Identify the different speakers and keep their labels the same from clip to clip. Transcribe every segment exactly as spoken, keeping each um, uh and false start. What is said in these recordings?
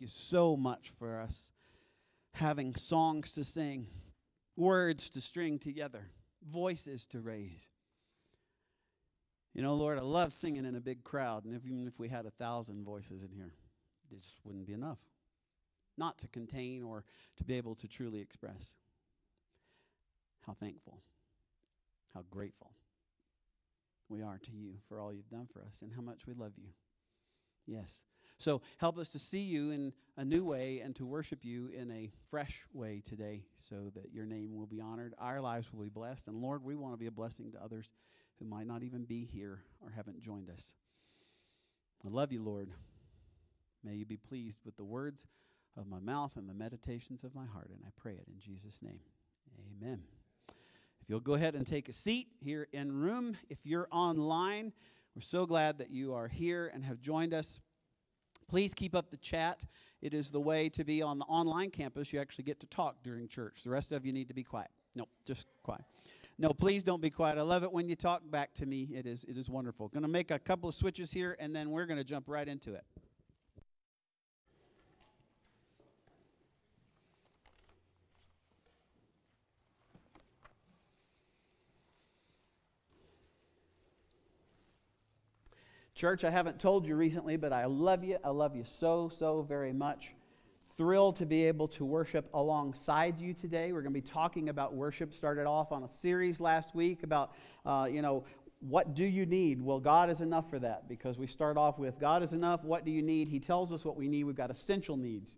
Speaker 1: you so much for us having songs to sing, words to string together, voices to raise. You know, Lord, I love singing in a big crowd, and if, even if we had a thousand voices in here, it just wouldn't be enough. Not to contain or to be able to truly express how thankful, how grateful we are to you for all you've done for us and how much we love you. Yes. So help us to see you in a new way and to worship you in a fresh way today so that your name will be honored, our lives will be blessed, and Lord, we want to be a blessing to others who might not even be here or haven't joined us. I love you, Lord. May you be pleased with the words of my mouth and the meditations of my heart, and I pray it in Jesus' name. Amen. If you'll go ahead and take a seat here in room. If you're online, we're so glad that you are here and have joined us. Please keep up the chat. It is the way to be on the online campus. You actually get to talk during church. The rest of you need to be quiet. No, just quiet. No, please don't be quiet. I love it when you talk back to me. It is, it is wonderful. Going to make a couple of switches here, and then we're going to jump right into it. Church, I haven't told you recently, but I love you. I love you so, so very much. Thrilled to be able to worship alongside you today. We're going to be talking about worship. Started off on a series last week about, uh, you know, what do you need? Well, God is enough for that, because we start off with God is enough. What do you need? He tells us what we need. We've got essential needs.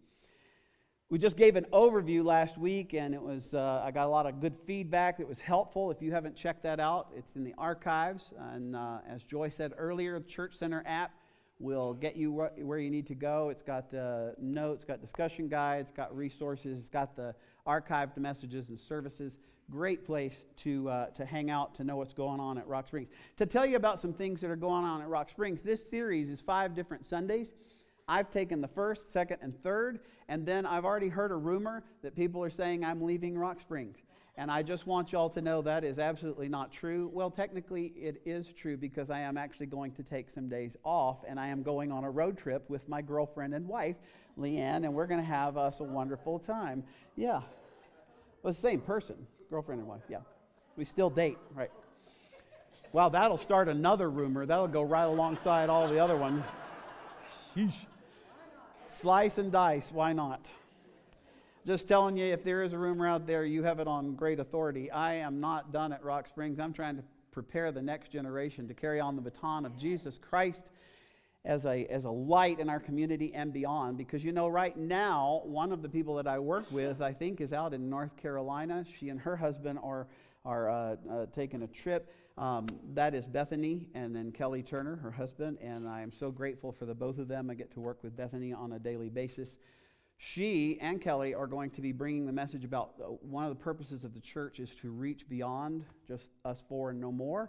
Speaker 1: We just gave an overview last week, and it was uh, I got a lot of good feedback. It was helpful. If you haven't checked that out, it's in the archives. And uh, as Joy said earlier, the Church Center app will get you wh- where you need to go. It's got uh, notes, got discussion guides, got resources, it's got the archived messages and services. Great place to uh, to hang out, to know what's going on at Rock Springs. To tell you about some things that are going on at Rock Springs, this series is five different Sundays. I've taken the first, second, and third, and then I've already heard a rumor that people are saying I'm leaving Rock Springs. And I just want y'all to know that is absolutely not true. Well, technically it is true, because I am actually going to take some days off, and I am going on a road trip with my girlfriend and wife, Leanne, and we're going to have us a wonderful time. Yeah. Well, it's the same person, girlfriend and wife, yeah. We still date, right. Well, that'll start another rumor. That'll go right alongside all the other ones. Sheesh. Slice and dice, why not? Just telling you, if there is a rumor out there, you have it on great authority. I am not done at Rock Springs. I'm trying to prepare the next generation to carry on the baton of Jesus Christ as a, as a light in our community and beyond. Because, you know, right now, one of the people that I work with, I think, is out in North Carolina. She and her husband are, are uh, uh, taking a trip. Um, that is Bethany, and then Kelly Turner, her husband, and I am so grateful for the both of them. I get to work with Bethany on a daily basis. She and Kelly are going to be bringing the message about uh, one of the purposes of the church is to reach beyond just us four and no more.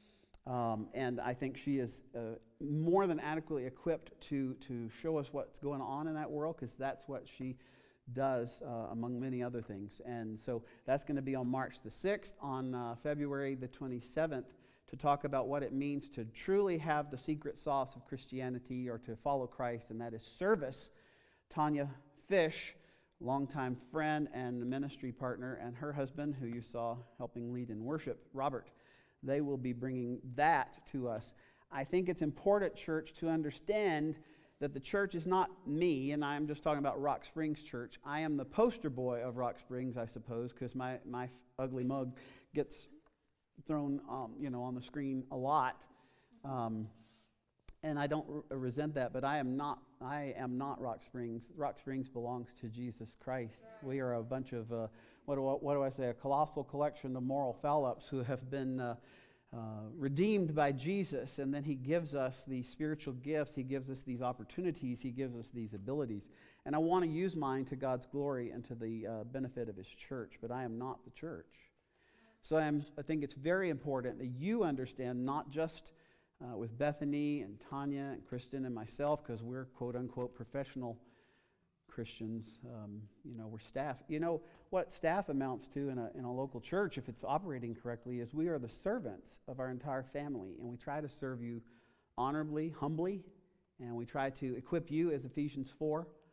Speaker 1: Um, and I think she is uh, more than adequately equipped to, to show us what's going on in that world, because that's what she does, uh, among many other things. And so that's going to be on March the sixth, on uh, February the twenty-seventh, to talk about what it means to truly have the secret sauce of Christianity, or to follow Christ, and that is service. Tanya Fish, longtime friend and ministry partner, and her husband, who you saw helping lead in worship, Robert, they will be bringing that to us. I think it's important, church, to understand that the church is not me, and I'm just talking about Rock Springs Church. I am the poster boy of Rock Springs, I suppose, because my, my ugly mug gets thrown um, you know, on the screen a lot. Um, and I don't re- resent that, but I am not I am not Rock Springs. Rock Springs belongs to Jesus Christ. We are a bunch of, uh, what, do I, what do I say, a colossal collection of moral foul-ups who have been uh, Uh, redeemed by Jesus, and then he gives us these spiritual gifts, he gives us these opportunities, he gives us these abilities. And I want to use mine to God's glory and to the uh, benefit of his church, but I am not the church. So I, am, I think it's very important that you understand, not just uh, with Bethany and Tanya and Kristen and myself, because we're quote-unquote professional Christians, um, you know, we're staff. You know, what staff amounts to in a, in a local church, if it's operating correctly, is we are the servants of our entire family, and we try to serve you honorably, humbly, and we try to equip you, as Ephesians four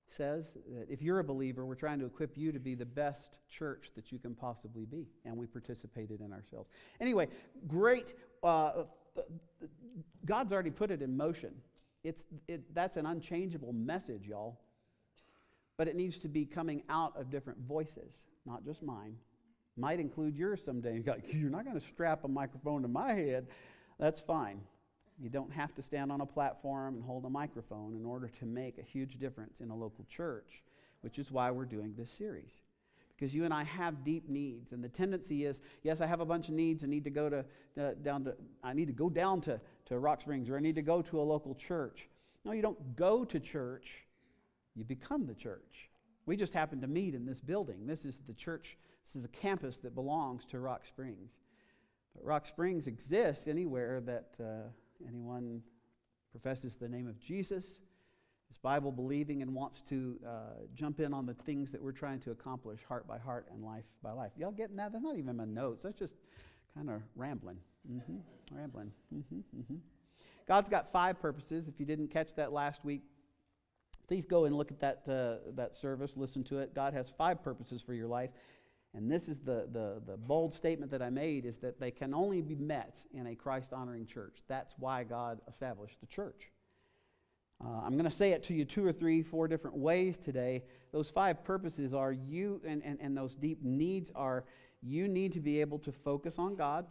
Speaker 1: says that if you're a believer, we're trying to equip you to be the best church that you can possibly be, and we participated in ourselves. Anyway, great. Uh, God's already put it in motion. It's it, that's an unchangeable message, y'all. But it needs to be coming out of different voices, not just mine. Might include yours someday. You're not going to strap a microphone to my head. That's fine. You don't have to stand on a platform and hold a microphone in order to make a huge difference in a local church, which is why we're doing this series. Because you and I have deep needs, and the tendency is, yes, I have a bunch of needs. I need to go to uh, down to I need to go down to, to Rock Springs, or I need to go to a local church. No, you don't go to church. You become the church. We just happen to meet in this building. This is the church. This is the campus that belongs to Rock Springs. But Rock Springs exists anywhere that uh, anyone professes the name of Jesus, is Bible believing, and wants to uh, jump in on the things that we're trying to accomplish heart by heart and life by life. Y'all getting that? That's not even my notes. That's just kind of rambling. Mm-hmm. Rambling. Mm-hmm. Mm-hmm. God's got five purposes. If you didn't catch that last week, please go and look at that uh, that service, listen to it. God has five purposes for your life. And this is the, the, the bold statement that I made, is that they can only be met in a Christ-honoring church. That's why God established the church. Uh, I'm going to say it to you two or three, four different ways today. Those five purposes are you, and, and, and those deep needs are, you need to be able to focus on God.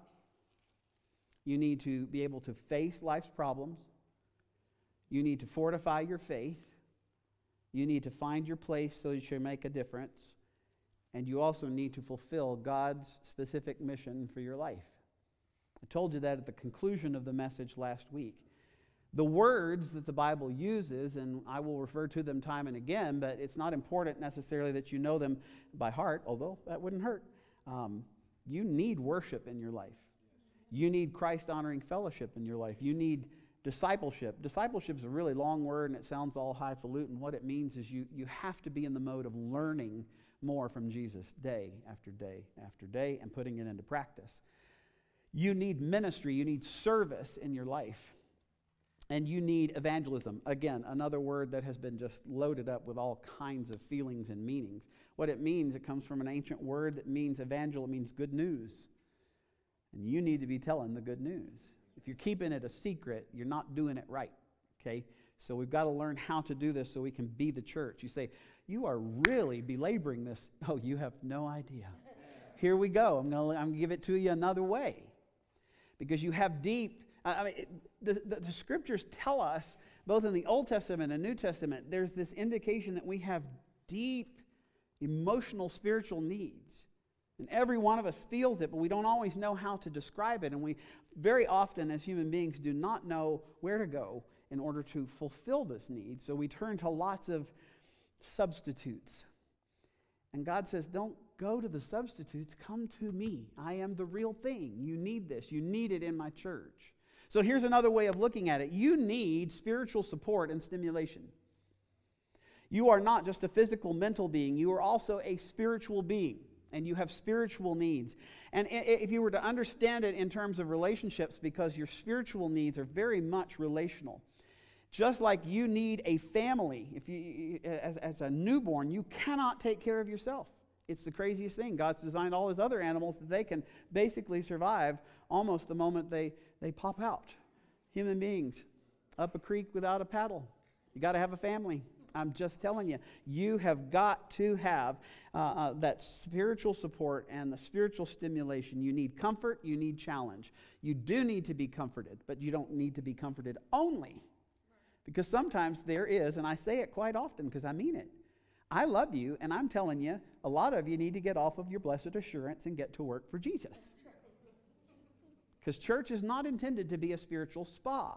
Speaker 1: You need to be able to face life's problems. You need to fortify your faith. You need to find your place so that you make a difference. And you also need to fulfill God's specific mission for your life. I told you that at the conclusion of the message last week. The words that the Bible uses, and I will refer to them time and again, but it's not important necessarily that you know them by heart, although that wouldn't hurt. Um, you need worship in your life. You need Christ-honoring fellowship in your life. You need discipleship. Discipleship is a really long word, and it sounds all highfalutin. What it means is you, you have to be in the mode of learning more from Jesus day after day after day and putting it into practice. You need ministry. You need service in your life. And you need evangelism. Again, another word that has been just loaded up with all kinds of feelings and meanings. What it means, it comes from an ancient word that means evangel. It means good news. And you need to be telling the good news. If you're keeping it a secret, you're not doing it right. Okay? So we've got to learn how to do this so we can be the church. You say, you are really belaboring this. Oh, you have no idea. Here we go. I'm going I'm to give it to you another way. Because you have deep, I mean, it, the, the, the scriptures tell us, both in the Old Testament and New Testament, there's this indication that we have deep emotional, spiritual needs. And every one of us feels it, but we don't always know how to describe it. And we very often, as human beings, do not know where to go in order to fulfill this need. So we turn to lots of substitutes. And God says, don't go to the substitutes. Come to me. I am the real thing. You need this. You need it in my church. So here's another way of looking at it. You need spiritual support and stimulation. You are not just a physical, mental being. You are also a spiritual being. And you have spiritual needs. And if you were to understand it in terms of relationships, because your spiritual needs are very much relational. Just like you need a family, if you, as, as a newborn, you cannot take care of yourself. It's the craziest thing. God's designed all his other animals that they can basically survive almost the moment they, they pop out. Human beings, up a creek without a paddle. You got to have a family. I'm just telling you, you have got to have uh, uh, that spiritual support and the spiritual stimulation. You need comfort, you need challenge. You do need to be comforted, but you don't need to be comforted only. Because sometimes there is, and I say it quite often because I mean it. I love you, and I'm telling you, a lot of you need to get off of your blessed assurance and get to work for Jesus. Because church is not intended to be a spiritual spa.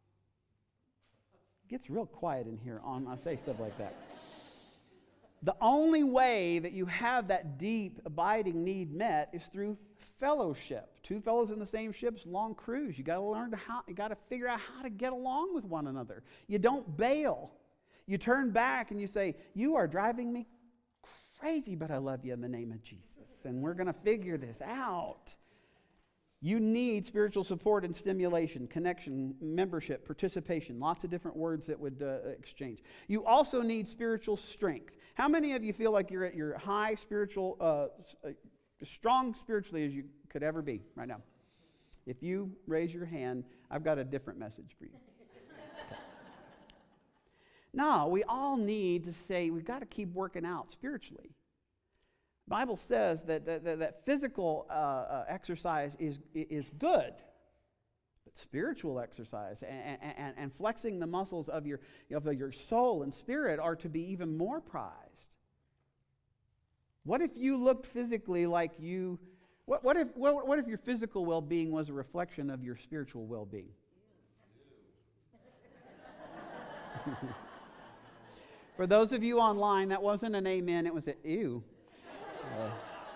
Speaker 1: It gets real quiet in here on I say stuff like that. The only way that you have that deep, abiding need met is through fellowship. Two fellows in the same ship's long cruise. You got to learn to how. You got to figure out how to get along with one another. You don't bail. You turn back and you say, "You are driving me crazy, but I love you in the name of Jesus, and we're going to figure this out." You need spiritual support and stimulation, connection, membership, participation, lots of different words that would uh, exchange. You also need spiritual strength. How many of you feel like you're at your high spiritual, uh, uh, strong spiritually as you could ever be right now? If you raise your hand, I've got a different message for you. Okay. No, we all need to say we've got to keep working out spiritually. The Bible says that, that, that physical uh, uh, exercise is, is good, but spiritual exercise and, and, and flexing the muscles of your, of your soul and spirit are to be even more prized. What if you looked physically like you, what, what, if, what, what if your physical well-being was a reflection of your spiritual well-being? For those of you online, that wasn't an amen, it was an ew. Uh,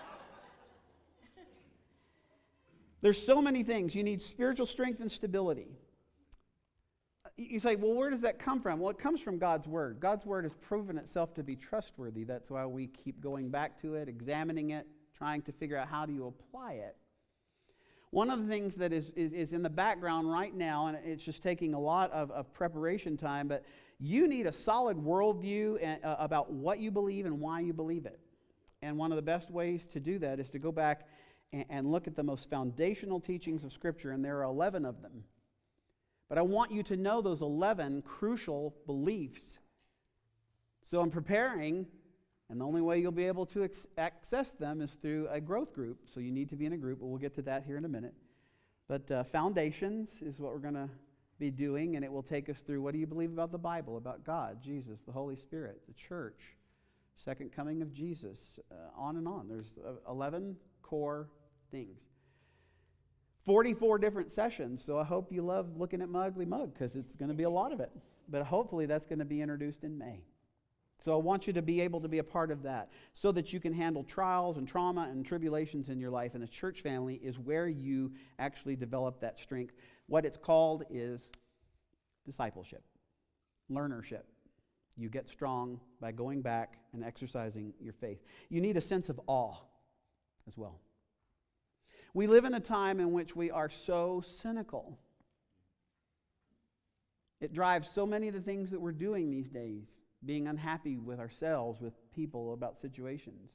Speaker 1: there's so many things. You need spiritual strength and stability. You say, well, where does that come from? Well, it comes from God's Word. God's Word has proven itself to be trustworthy. That's why we keep going back to it, examining it, trying to figure out how do you apply it. One of the things that is, is, is in the background right now, and it's just taking a lot of, of preparation time, but you need a solid worldview and, uh, about what you believe and why you believe it. And one of the best ways to do that is to go back and, and look at the most foundational teachings of Scripture, and there are eleven of them. But I want you to know those eleven crucial beliefs. So in preparing, and the only way you'll be able to ex- access them is through a growth group. So you need to be in a group, but we'll get to that here in a minute. But uh, foundations is what we're going to be doing, and it will take us through what do you believe about the Bible, about God, Jesus, the Holy Spirit, the church, second coming of Jesus, uh, on and on. There's uh, eleven core things. forty-four different sessions, so I hope you love looking at my ugly mug because it's going to be a lot of it. But hopefully that's going to be introduced in May. So I want you to be able to be a part of that so that you can handle trials and trauma and tribulations in your life. And the church family is where you actually develop that strength. What it's called is discipleship, learnership. You get strong by going back and exercising your faith. You need a sense of awe as well. We live in a time in which we are so cynical. It drives so many of the things that we're doing these days, being unhappy with ourselves, with people, about situations.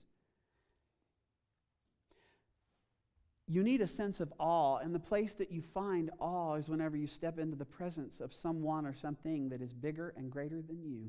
Speaker 1: You need a sense of awe, and the place that you find awe is whenever you step into the presence of someone or something that is bigger and greater than you.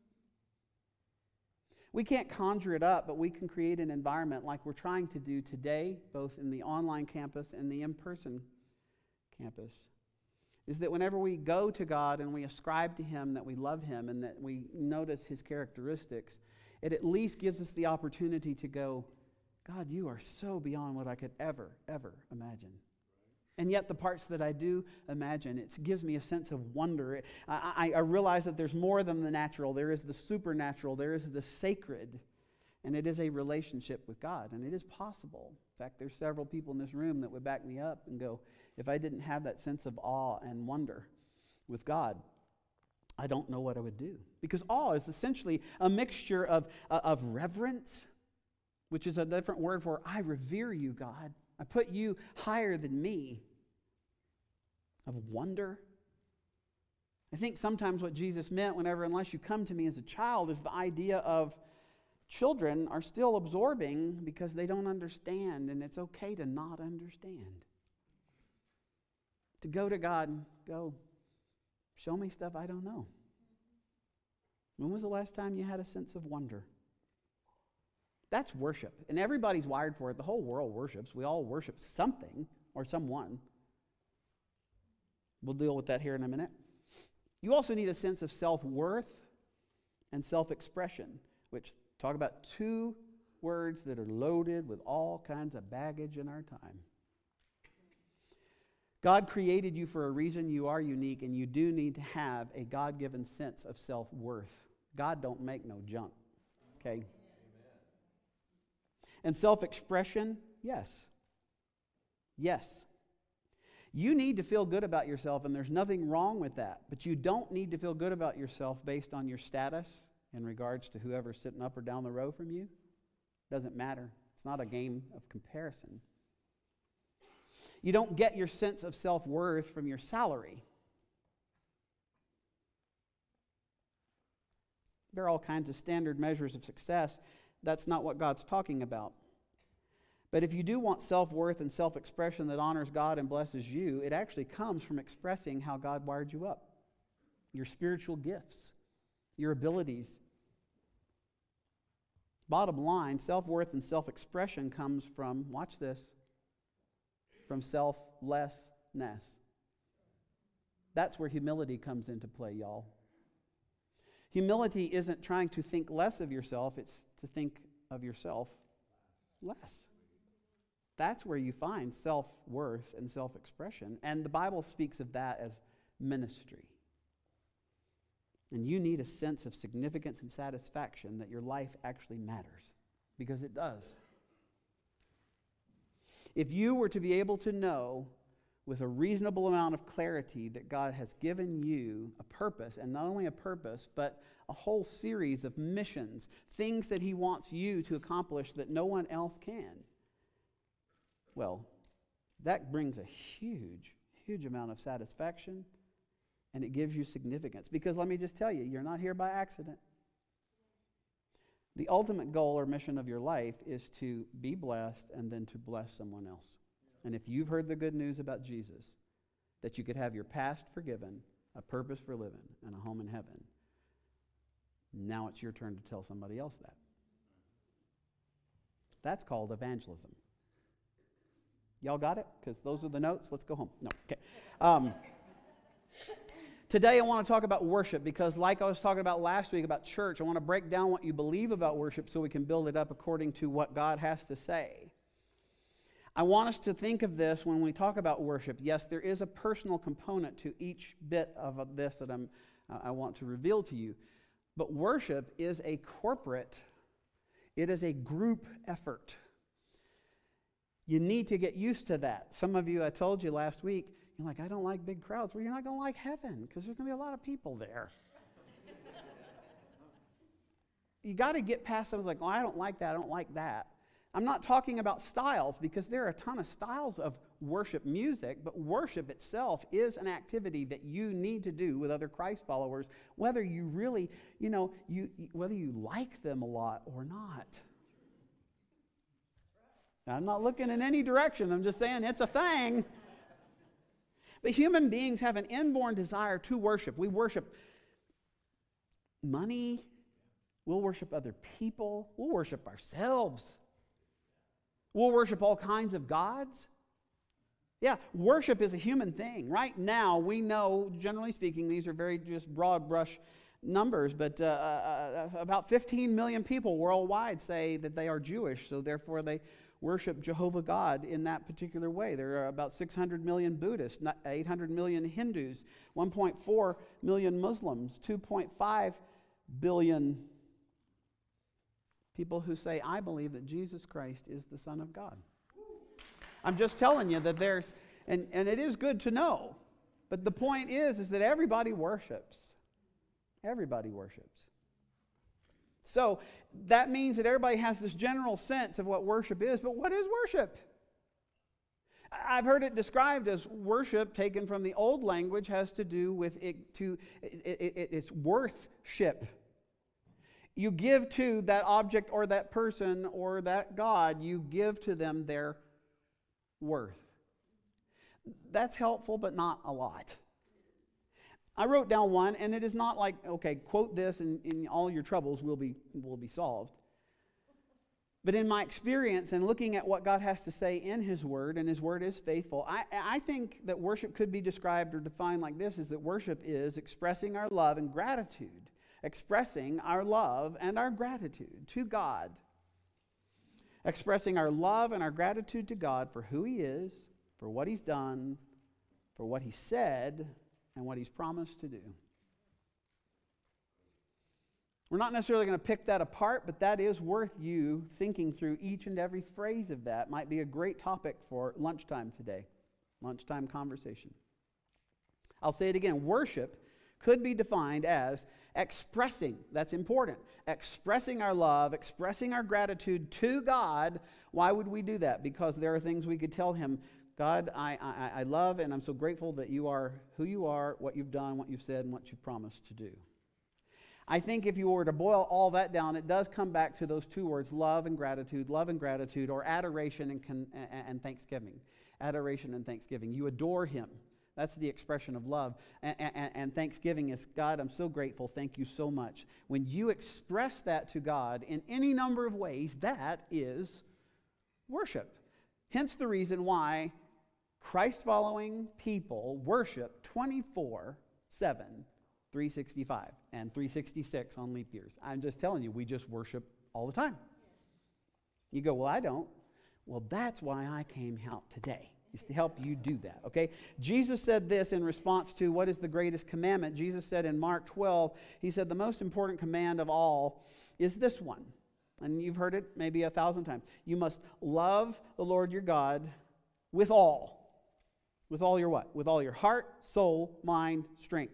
Speaker 1: We can't conjure it up, but we can create an environment like we're trying to do today, both in the online campus and the in-person campus, is that whenever we go to God and we ascribe to Him that we love Him and that we notice His characteristics, it at least gives us the opportunity to go, God, you are so beyond what I could ever, ever imagine. And yet the parts that I do imagine, it gives me a sense of wonder. I, I, I realize that there's more than the natural. There is the supernatural. There is the sacred. And it is a relationship with God. And it is possible. In fact, there's several people in this room that would back me up and go, if I didn't have that sense of awe and wonder with God, I don't know what I would do. Because awe is essentially a mixture of, uh, of reverence, which is a different word for I revere you, God. I put you higher than me. Of wonder. I think sometimes what Jesus meant whenever, unless you come to me as a child, is the idea of children are still absorbing because they don't understand, and it's okay to not understand. To go to God and go, show me stuff I don't know. When was the last time you had a sense of wonder? That's worship. And everybody's wired for it. The whole world worships. We all worship something or someone. We'll deal with that here in a minute. You also need a sense of self-worth and self-expression, which talk about two words that are loaded with all kinds of baggage in our time. God created you for a reason. You are unique, and you do need to have a God-given sense of self-worth. God don't make no junk, okay? Amen. And self-expression, yes. Yes. You need to feel good about yourself, and there's nothing wrong with that. But you don't need to feel good about yourself based on your status in regards to whoever's sitting up or down the row from you. Doesn't matter. It's not a game of comparison. You don't get your sense of self-worth from your salary. There are all kinds of standard measures of success. That's not what God's talking about. But if you do want self-worth and self-expression that honors God and blesses you, it actually comes from expressing how God wired you up. Your spiritual gifts, your abilities. Bottom line, self-worth and self-expression comes from, watch this, from selflessness. That's where humility comes into play, y'all. Humility isn't trying to think less of yourself, it's to think of yourself less. That's where you find self-worth and self-expression. And the Bible speaks of that as ministry. And you need a sense of significance and satisfaction that your life actually matters, because it does. If you were to be able to know with a reasonable amount of clarity that God has given you a purpose, and not only a purpose, but a whole series of missions, things that He wants you to accomplish that no one else can, well, that brings a huge, huge amount of satisfaction, and it gives you significance. Because let me just tell you, you're not here by accident. The ultimate goal or mission of your life is to be blessed and then to bless someone else. And if you've heard the good news about Jesus, that you could have your past forgiven, a purpose for living, and a home in heaven, now it's your turn to tell somebody else that. That's called evangelism. Y'all got it? Because those are the notes. Let's go home. No, okay. Um, today I want to talk about worship because like I was talking about last week about church, I want to break down what you believe about worship so we can build it up according to what God has to say. I want us to think of this when we talk about worship. Yes, there is a personal component to each bit of this that I'm, uh, I want to reveal to you. But worship is a corporate, it is a group effort. You need to get used to that. Some of you, I told you last week, you're like, I don't like big crowds. Well, you're not going to like heaven because there's going to be a lot of people there. You got to get past someone's like, oh, I don't like that, I don't like that. I'm not talking about styles because there are a ton of styles of worship music, but worship itself is an activity that you need to do with other Christ followers, whether you really, you know, you whether you like them a lot or not. I'm not looking in any direction. I'm just saying it's a thing. But human beings have an inborn desire to worship. We worship money. We'll worship other people. We'll worship ourselves. We'll worship all kinds of gods. Yeah, worship is a human thing. Right now, we know, generally speaking, these are very just broad brush numbers, but uh, uh, about fifteen million people worldwide say that they are Jewish, so therefore they worship Jehovah God in that particular way. There are about six hundred million Buddhists, eight hundred million Hindus, one point four million Muslims, two point five billion people who say, I believe that Jesus Christ is the Son of God. I'm just telling you that there's, and, and it is good to know, but the point is, is that everybody worships. Everybody worships. So that means that everybody has this general sense of what worship is, but what is worship? I've heard it described as worship taken from the old language has to do with it to it, it, it, it's worthship. You give to that object or that person or that God, you give to them their worth. That's helpful, but not a lot. I wrote down one, and it is not like, okay, quote this and, and all your troubles will be, will be solved. But in my experience and looking at what God has to say in His Word, and His Word is faithful, I, I think that worship could be described or defined like this, is that worship is expressing our love and gratitude. Expressing our love and our gratitude to God. Expressing our love and our gratitude to God for who He is, for what He's done, for what He said, and what He's promised to do. We're not necessarily going to pick that apart, but that is worth you thinking through each and every phrase of that. Might be a great topic for lunchtime today. Lunchtime conversation. I'll say it again. Worship could be defined as expressing, that's important, expressing our love, expressing our gratitude to God. Why would we do that? Because there are things we could tell Him, God, I, I, I love and I'm so grateful that you are who you are, what you've done, what you've said, and what you've promised to do. I think if you were to boil all that down, it does come back to those two words, love and gratitude, love and gratitude, or adoration and, con- and thanksgiving. Adoration and thanksgiving. You adore him. That's the expression of love. And, and, and thanksgiving is, God, I'm so grateful. Thank you so much. When you express that to God in any number of ways, that is worship. Hence the reason why Christ-following people worship twenty-four seven, three sixty-five, and three sixty-six on leap years. I'm just telling you, we just worship all the time. You go, well, I don't. Well, that's why I came out today, is to help you do that, okay? Jesus said this in response to what is the greatest commandment. Jesus said in Mark twelve, he said, the most important command of all is this one. And you've heard it maybe a thousand times. You must love the Lord your God with all. With all your what? With all your heart, soul, mind, strength.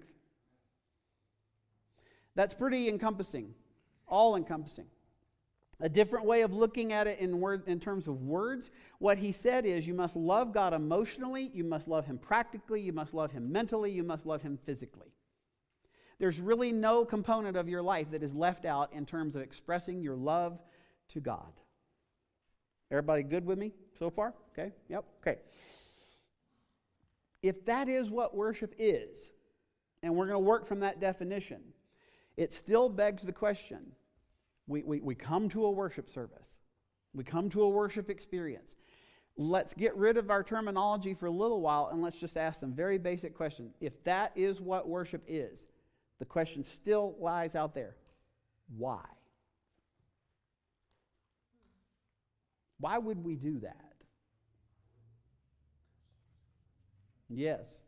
Speaker 1: That's pretty encompassing. All encompassing. A different way of looking at it in word, in terms of words, what he said is you must love God emotionally, you must love him practically, you must love him mentally, you must love him physically. There's really no component of your life that is left out in terms of expressing your love to God. Everybody good with me so far? Okay, yep, okay. If that is what worship is, and we're going to work from that definition, it still begs the question. We, we, we come to a worship service. We come to a worship experience. Let's get rid of our terminology for a little while and let's just ask some very basic questions. If that is what worship is, the question still lies out there. Why? Why would we do that? Yes.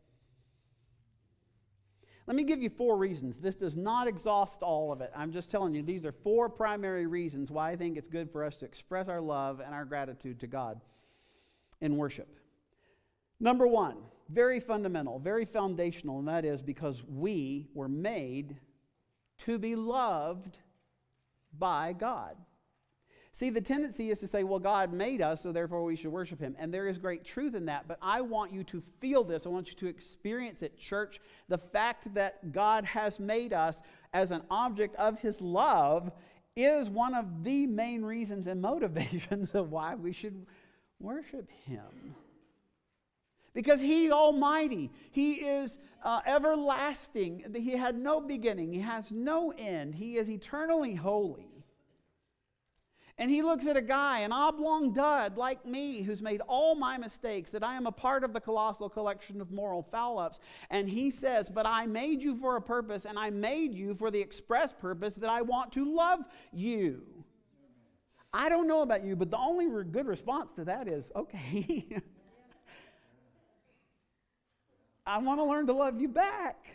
Speaker 1: Let me give you four reasons. This does not exhaust all of it. I'm just telling you, these are four primary reasons why I think it's good for us to express our love and our gratitude to God in worship. Number one, very fundamental, very foundational, and that is because we were made to be loved by God. See, the tendency is to say, well, God made us, so therefore we should worship him. And there is great truth in that. But I want you to feel this. I want you to experience it, church. The fact that God has made us as an object of his love is one of the main reasons and motivations of why we should worship him. Because he's almighty. He is uh, everlasting. He had no beginning. He has no end. He is eternally holy. And he looks at a guy, an oblong dud like me, who's made all my mistakes, that I am a part of the colossal collection of moral foul-ups. And he says, but I made you for a purpose, and I made you for the express purpose that I want to love you. I don't know about you, but the only re- good response to that is, okay, I want to learn to love you back.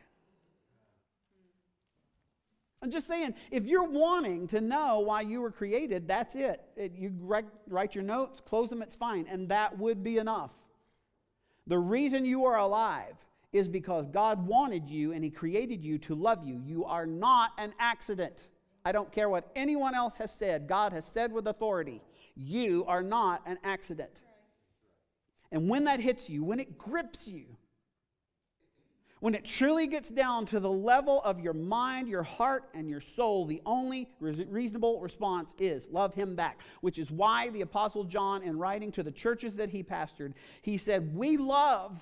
Speaker 1: I'm just saying, if you're wanting to know why you were created, that's it. it you write, write your notes, close them, it's fine. And that would be enough. The reason you are alive is because God wanted you and he created you to love you. You are not an accident. I don't care what anyone else has said. God has said with authority, you are not an accident. And when that hits you, when it grips you, when it truly gets down to the level of your mind, your heart, and your soul, the only reasonable response is love him back, which is why the Apostle John, in writing to the churches that he pastored, he said, we love,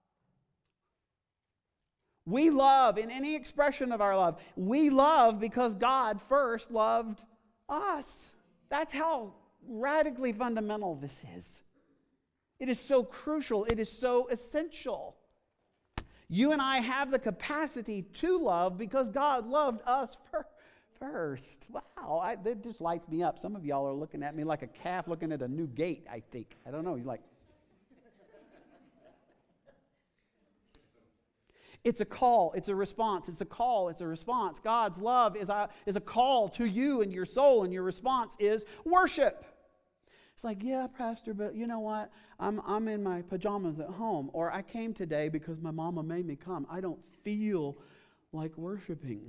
Speaker 1: we love in any expression of our love, we love because God first loved us. That's how radically fundamental this is. It is so crucial. It is so essential. You and I have the capacity to love because God loved us first. Wow, I, that just lights me up. Some of y'all are looking at me like a calf looking at a new gate, I think. I don't know. You're like, it's a call. It's a response. It's a call. It's a response. God's love is a, is a call to you and your soul, and your response is worship. It's like, yeah, Pastor, but you know what? I'm, I'm in my pajamas at home, or I came today because my mama made me come. I don't feel like worshiping.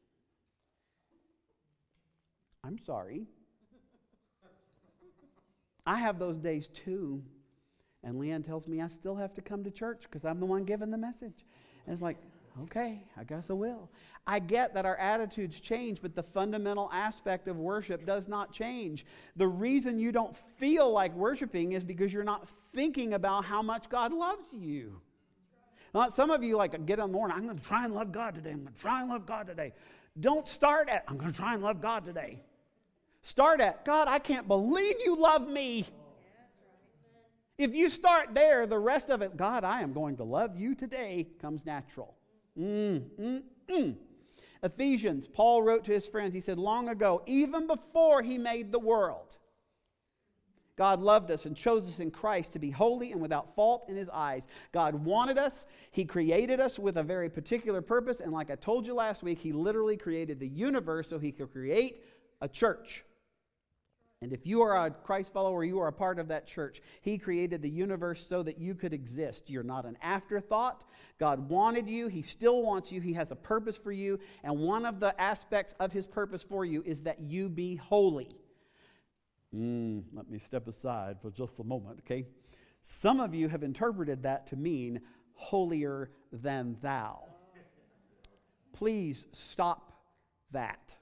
Speaker 1: I'm sorry. I have those days too. And Leanne tells me I still have to come to church because I'm the one giving the message. And it's like, okay, I guess I will. I get that our attitudes change, but the fundamental aspect of worship does not change. The reason you don't feel like worshiping is because you're not thinking about how much God loves you. Now, some of you like get in the morning, I'm going to try and love God today. I'm going to try and love God today. Don't start at, I'm going to try and love God today. Start at, God, I can't believe you love me. If you start there, the rest of it, God, I am going to love you today, comes natural. Mm, mm, mm. Ephesians, Paul wrote to his friends, he said, long ago, even before he made the world, God loved us and chose us in Christ to be holy and without fault in his eyes. God wanted us. He created us with a very particular purpose. And like I told you last week, he literally created the universe so he could create a church. And if you are a Christ follower, you are a part of that church. He created the universe so that you could exist. You're not an afterthought. God wanted you. He still wants you. He has a purpose for you. And one of the aspects of his purpose for you is that you be holy. Mm, let me step aside for just a moment, okay? Some of you have interpreted that to mean holier than thou. Please stop that.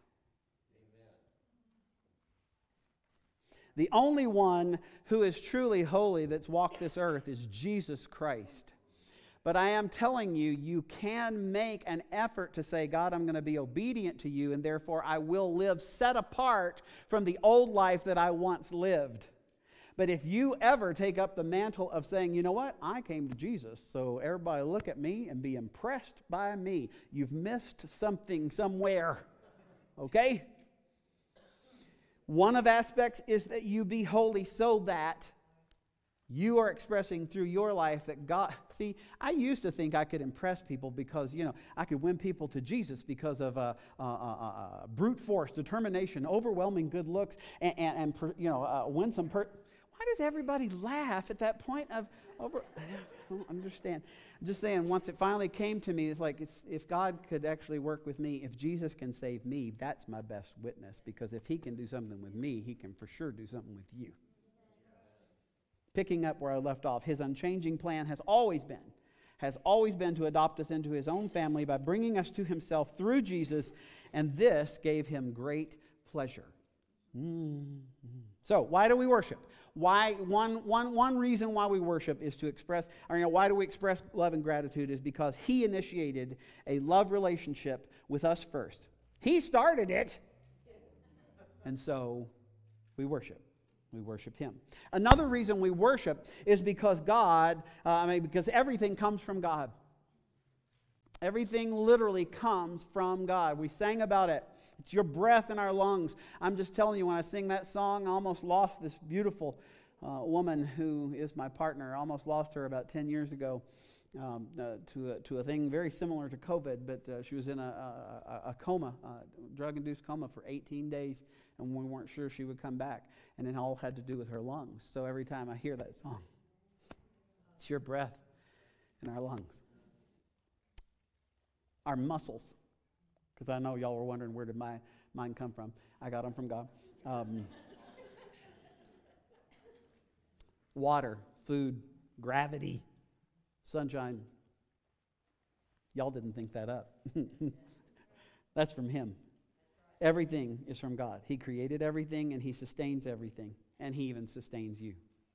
Speaker 1: The only one who is truly holy that's walked this earth is Jesus Christ. But I am telling you, you can make an effort to say, God, I'm going to be obedient to you, and therefore I will live set apart from the old life that I once lived. But if you ever take up the mantle of saying, you know what, I came to Jesus, so everybody look at me and be impressed by me, you've missed something somewhere, okay? One of aspects is that you be holy so that you are expressing through your life that God... See, I used to think I could impress people because, you know, I could win people to Jesus because of uh, uh, uh, uh, brute force, determination, overwhelming good looks, and, and, and per, you know, uh, win some... Per- Why does everybody laugh at that point of... over? I don't understand. I'm just saying, once it finally came to me, it's like, it's, if God could actually work with me, if Jesus can save me, that's my best witness. Because if he can do something with me, he can for sure do something with you. Picking up where I left off, his unchanging plan has always been, has always been to adopt us into his own family by bringing us to himself through Jesus, and this gave him great pleasure. Mm-hmm. So, why do we worship? Why one, one, one reason why we worship is to express, or you know, why do we express love and gratitude is because he initiated a love relationship with us first. He started it, and so we worship. We worship him. Another reason we worship is because God, uh, I mean, because everything comes from God. Everything literally comes from God. We sang about it. It's your breath in our lungs. I'm just telling you, when I sing that song, I almost lost this beautiful uh, woman who is my partner. I almost lost her about ten years ago um, uh, to, a, to a thing very similar to COVID, but uh, she was in a, a, a coma, uh, drug-induced coma for eighteen days, and we weren't sure she would come back. And it all had to do with her lungs. So every time I hear that song, it's your breath in our lungs. Our muscles. Because I know y'all were wondering, where did my mine come from? I got them from God. Um, water, food, gravity, sunshine. Y'all didn't think that up. That's from him. Everything is from God. He created everything, and he sustains everything. And he even sustains you.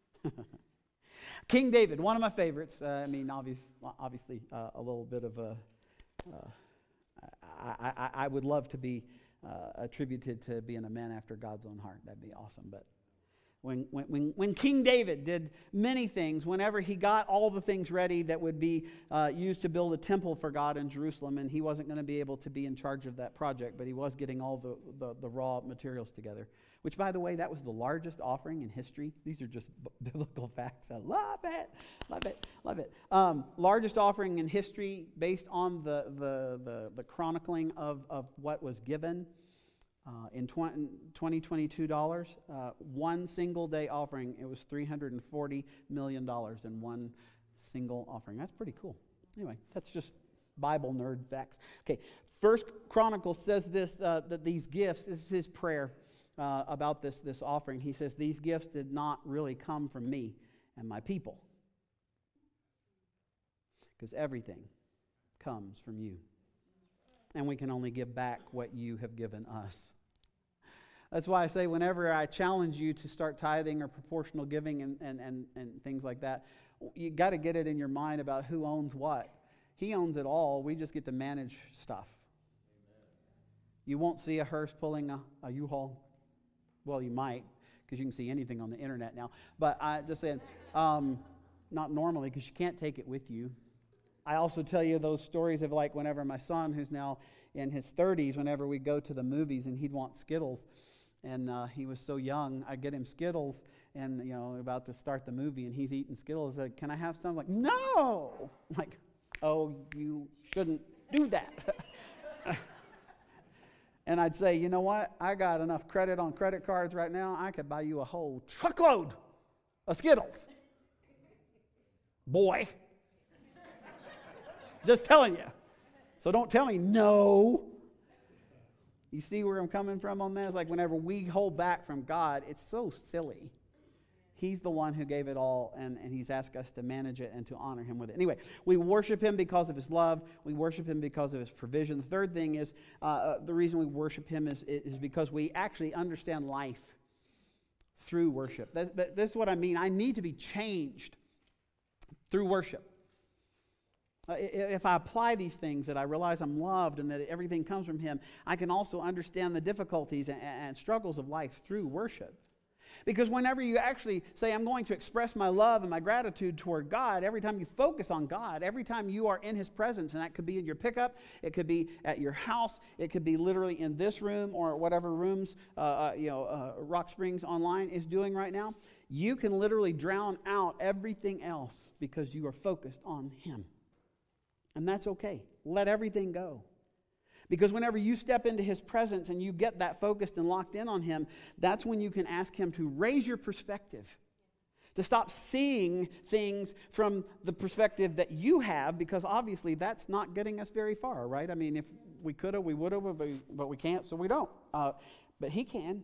Speaker 1: King David, one of my favorites. Uh, I mean, obvious, obviously, uh, a little bit of a... Uh, I, I, I would love to be uh, attributed to being a man after God's own heart. That'd be awesome. But when, when, when King David did many things, whenever he got all the things ready that would be uh, used to build a temple for God in Jerusalem, and he wasn't going to be able to be in charge of that project, but he was getting all the, the, the raw materials together, which, by the way, that was the largest offering in history. These are just b- biblical facts. I love it. Love it. Love it. Um, largest offering in history based on the, the, the, the chronicling of, of what was given uh, in twenty twenty-two dollars. Uh, one single day offering, it was three hundred forty million dollars in one single offering. That's pretty cool. Anyway, that's just Bible nerd facts. Okay, First Chronicles says this, uh, that these gifts, this is his prayer. Uh, about this, this offering. He says, these gifts did not really come from me and my people. because everything comes from you. And we can only give back what you have given us. That's why I say whenever I challenge you to start tithing or proportional giving and, and, and, and things like that, you got to get it in your mind about who owns what. He owns it all. We just get to manage stuff. Amen. You won't see a hearse pulling a, a U-Haul. Well, you might, because you can see anything on the internet now. But I just saying, um, not normally, because you can't take it with you. I also tell you those stories of like whenever my son, who's now in his thirties, whenever we go to the movies and he'd want Skittles, and uh, he was so young, I get him Skittles, and you know, about to start the movie, and he's eating Skittles. Like, can I have some? I'm like, no. I'm like, oh, you shouldn't do that. And I'd say, you know what? I got enough credit on credit cards right now. I could buy you a whole truckload of Skittles. Boy. Just telling you. So don't tell me no. You see where I'm coming from on that? It's like whenever we hold back from God, it's so silly. He's the one who gave it all, and, and he's asked us to manage it and to honor him with it. Anyway, we worship him because of his love. We worship him because of his provision. The third thing is, uh, uh, the reason we worship him is, is because we actually understand life through worship. This, this is what I mean. I need to be changed through worship. Uh, if I apply these things, that I realize I'm loved and that everything comes from him, I can also understand the difficulties and, and struggles of life through worship. Because whenever you actually say, I'm going to express my love and my gratitude toward God, every time you focus on God, every time you are in his presence, and that could be in your pickup, it could be at your house, it could be literally in this room or whatever rooms uh, uh, you know, uh, Rock Springs Online is doing right now, you can literally drown out everything else because you are focused on him. And that's okay. Let everything go. Because whenever you step into his presence and you get that focused and locked in on him, that's when you can ask him to raise your perspective. To stop seeing things from the perspective that you have, because obviously that's not getting us very far, right? I mean, if we could have, we would have, but, but we can't, so we don't. Uh, but he can.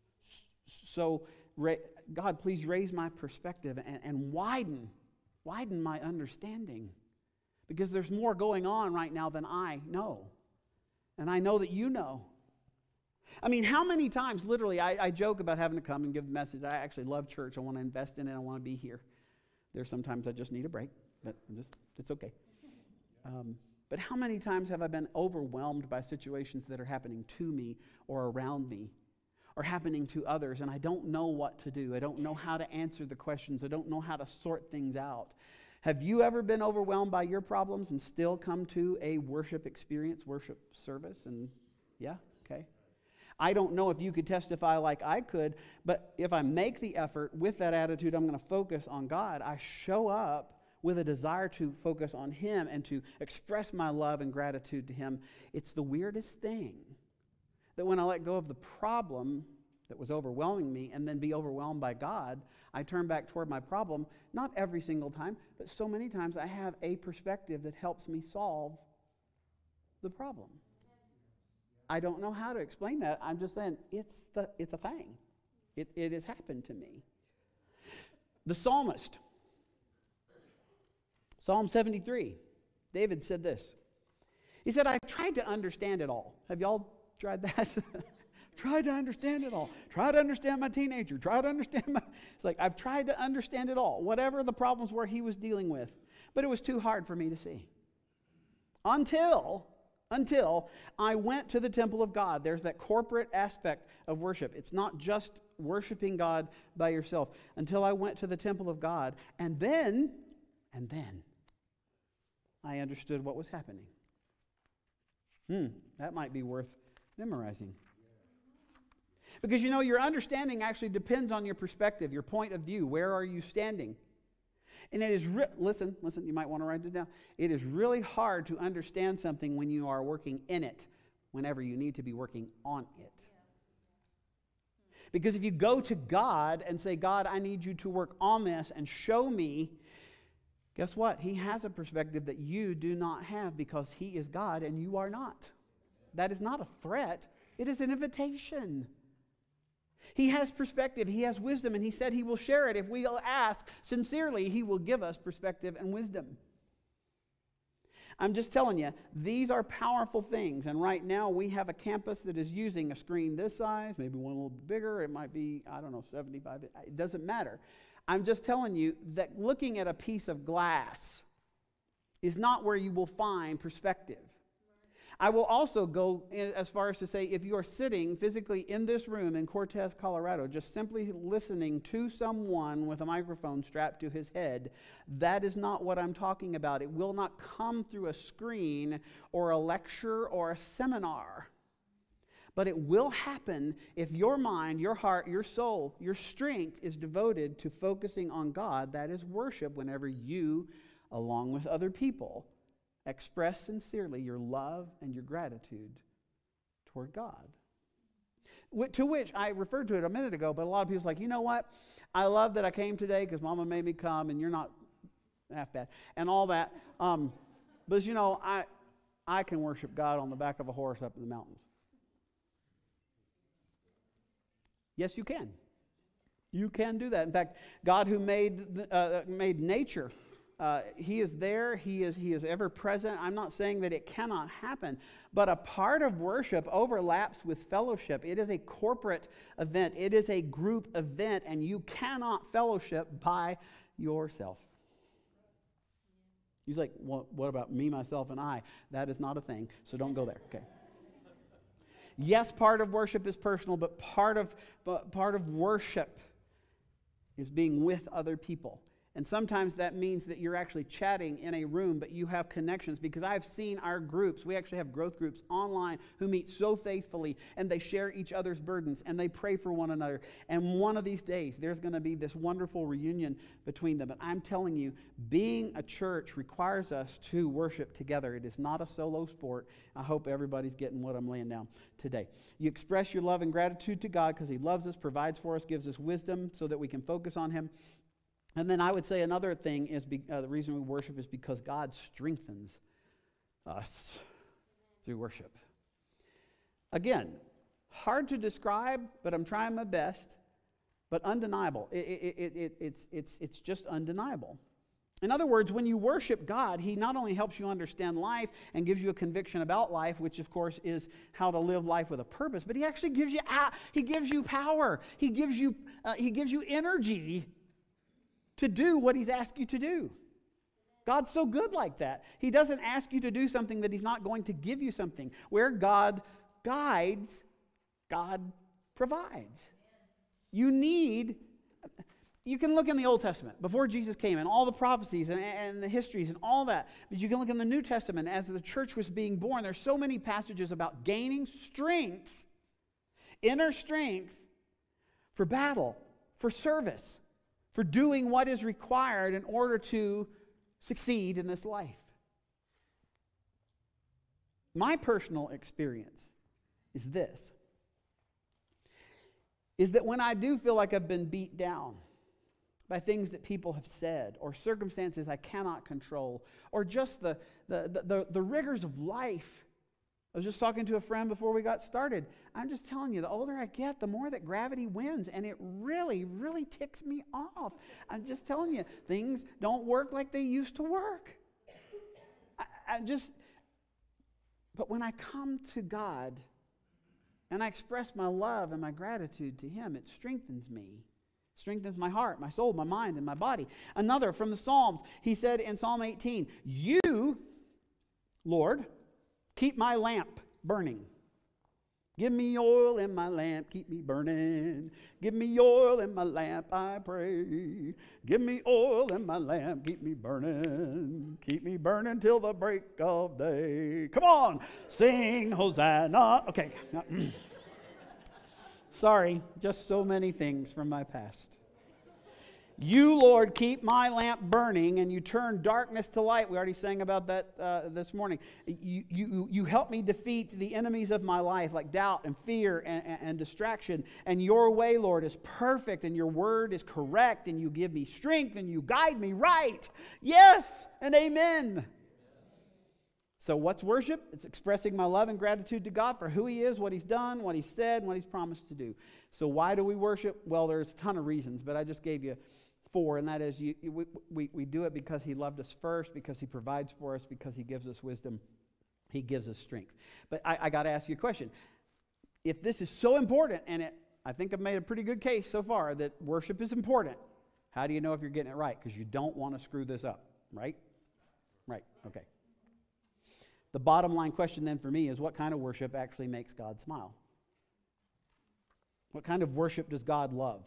Speaker 1: So, God, please raise my perspective and, and widen, widen my understanding. Because there's more going on right now than I know. And I know that you know. I mean, how many times, literally, I, I joke about having to come and give a message. I actually love church. I want to invest in it. I want to be here. There's sometimes I just need a break. But I'm just, it's okay. Um, but how many times have I been overwhelmed by situations that are happening to me or around me or happening to others, and I don't know what to do. I don't know how to answer the questions. I don't know how to sort things out. Have you ever been overwhelmed by your problems and still come to a worship experience, worship service? And yeah, okay. I don't know if you could testify like I could, but if I make the effort with that attitude, I'm going to focus on God, I show up with a desire to focus on him and to express my love and gratitude to him. It's the weirdest thing that when I let go of the problem that was overwhelming me and then be overwhelmed by God, I turn back toward my problem, not every single time, but so many times I have a perspective that helps me solve the problem. I don't know how to explain that. I'm just saying it's the it's a thing. It, it has happened to me. The psalmist, Psalm seventy-three, David said this. He said, I tried to understand it all. Have y'all tried that? Try to understand it all. Try to understand my teenager. Try to understand my... It's like, I've tried to understand it all, whatever the problems were he was dealing with. But it was too hard for me to see. Until, until I went to the temple of God. There's that corporate aspect of worship. It's not just worshiping God by yourself. Until I went to the temple of God. And then, and then, I understood what was happening. Hmm, that might be worth memorizing. Because, you know, your understanding actually depends on your perspective, your point of view. Where are you standing? And it is, re- listen, listen, you might want to write this down. It is really hard to understand something when you are working in it, whenever you need to be working on it. Because if you go to God and say, God, I need you to work on this and show me, guess what? He has a perspective that you do not have because he is God and you are not. That is not a threat. It is an invitation. He has perspective, he has wisdom, and he said he will share it. If we'll ask sincerely, he will give us perspective and wisdom. I'm just telling you, these are powerful things. And right now we have a campus that is using a screen this size, maybe one a little bit bigger. It might be, I don't know, seventy-five. It doesn't matter. I'm just telling you that looking at a piece of glass is not where you will find perspective. I will also go as far as to say, if you are sitting physically in this room in Cortez, Colorado, just simply listening to someone with a microphone strapped to his head, that is not what I'm talking about. It will not come through a screen or a lecture or a seminar. But it will happen if your mind, your heart, your soul, your strength is devoted to focusing on God. That is worship whenever you, along with other people, express sincerely your love and your gratitude toward God. To which I referred to it a minute ago, but a lot of people are like, you know what? I love that I came today because Mama made me come and you're not half bad and all that. Um, but you know, I, I can worship God on the back of a horse up in the mountains. Yes, you can. You can do that. In fact, God who made, uh, made nature, Uh, he is there. He is, he is ever present. I'm not saying that it cannot happen, but a part of worship overlaps with fellowship. It is a corporate event. It is a group event, and you cannot fellowship by yourself. He's like, well, what about me, myself, and I? That is not a thing, so don't go there. Okay. Yes, part of worship is personal, but part of, but part of worship is being with other people. And sometimes that means that you're actually chatting in a room, but you have connections. Because I've seen our groups, we actually have growth groups online who meet so faithfully, and they share each other's burdens, and they pray for one another. And one of these days, there's going to be this wonderful reunion between them. But I'm telling you, being a church requires us to worship together. It is not a solo sport. I hope everybody's getting what I'm laying down today. You express your love and gratitude to God because He loves us, provides for us, gives us wisdom so that we can focus on Him. And then I would say another thing is be, uh, the reason we worship is because God strengthens us through worship. Again, hard to describe, but I'm trying my best, but undeniable. It, it, it, it, it's, it's, it's just undeniable. In other words, when you worship God, He not only helps you understand life and gives you a conviction about life, which of course is how to live life with a purpose, but He actually gives you, He gives you power. He gives you, uh, He gives you energy to do what He's asked you to do. God's so good like that. He doesn't ask you to do something that He's not going to give you something. Where God guides, God provides. You need, you can look in the Old Testament, before Jesus came, and all the prophecies and, and the histories and all that. But you can look in the New Testament as the church was being born. There's so many passages about gaining strength, inner strength, for battle, for service, for doing what is required in order to succeed in this life. My personal experience is this, is that when I do feel like I've been beat down by things that people have said, or circumstances I cannot control, or just the, the, the, the, the rigors of life. I was just talking to a friend before we got started. I'm just telling you, the older I get, the more that gravity wins, and it really, really ticks me off. I'm just telling you, things don't work like they used to work. I, I just, but when I come to God and I express my love and my gratitude to Him, it strengthens me. Strengthens my heart, my soul, my mind, and my body. Another from the Psalms, he said in Psalm eighteen, "You, Lord, keep my lamp burning. Give me oil in my lamp, keep me burning. Give me oil in my lamp, I pray. Give me oil in my lamp, keep me burning. Keep me burning till the break of day." Come on, sing Hosanna. Okay. Sorry, just so many things from my past. You, Lord, keep my lamp burning, and you turn darkness to light. We already sang about that uh, this morning. You, you, you help me defeat the enemies of my life, like doubt and fear and, and, and distraction. And your way, Lord, is perfect, and your word is correct, and you give me strength, and you guide me right. Yes, and amen. So what's worship? It's expressing my love and gratitude to God for who He is, what He's done, what He's said, and what He's promised to do. So why do we worship? Well, there's a ton of reasons, but I just gave you for, and that is you, you, we, we, we do it because he loved us first, because he provides for us, because he gives us wisdom, he gives us strength. But I, I got to ask you a question. If this is so important, and it, I think I've made a pretty good case so far that worship is important, how do you know if you're getting it right? Because you don't want to screw this up, right? Right, okay. The bottom line question then for me is, what kind of worship actually makes God smile? What kind of worship does God love?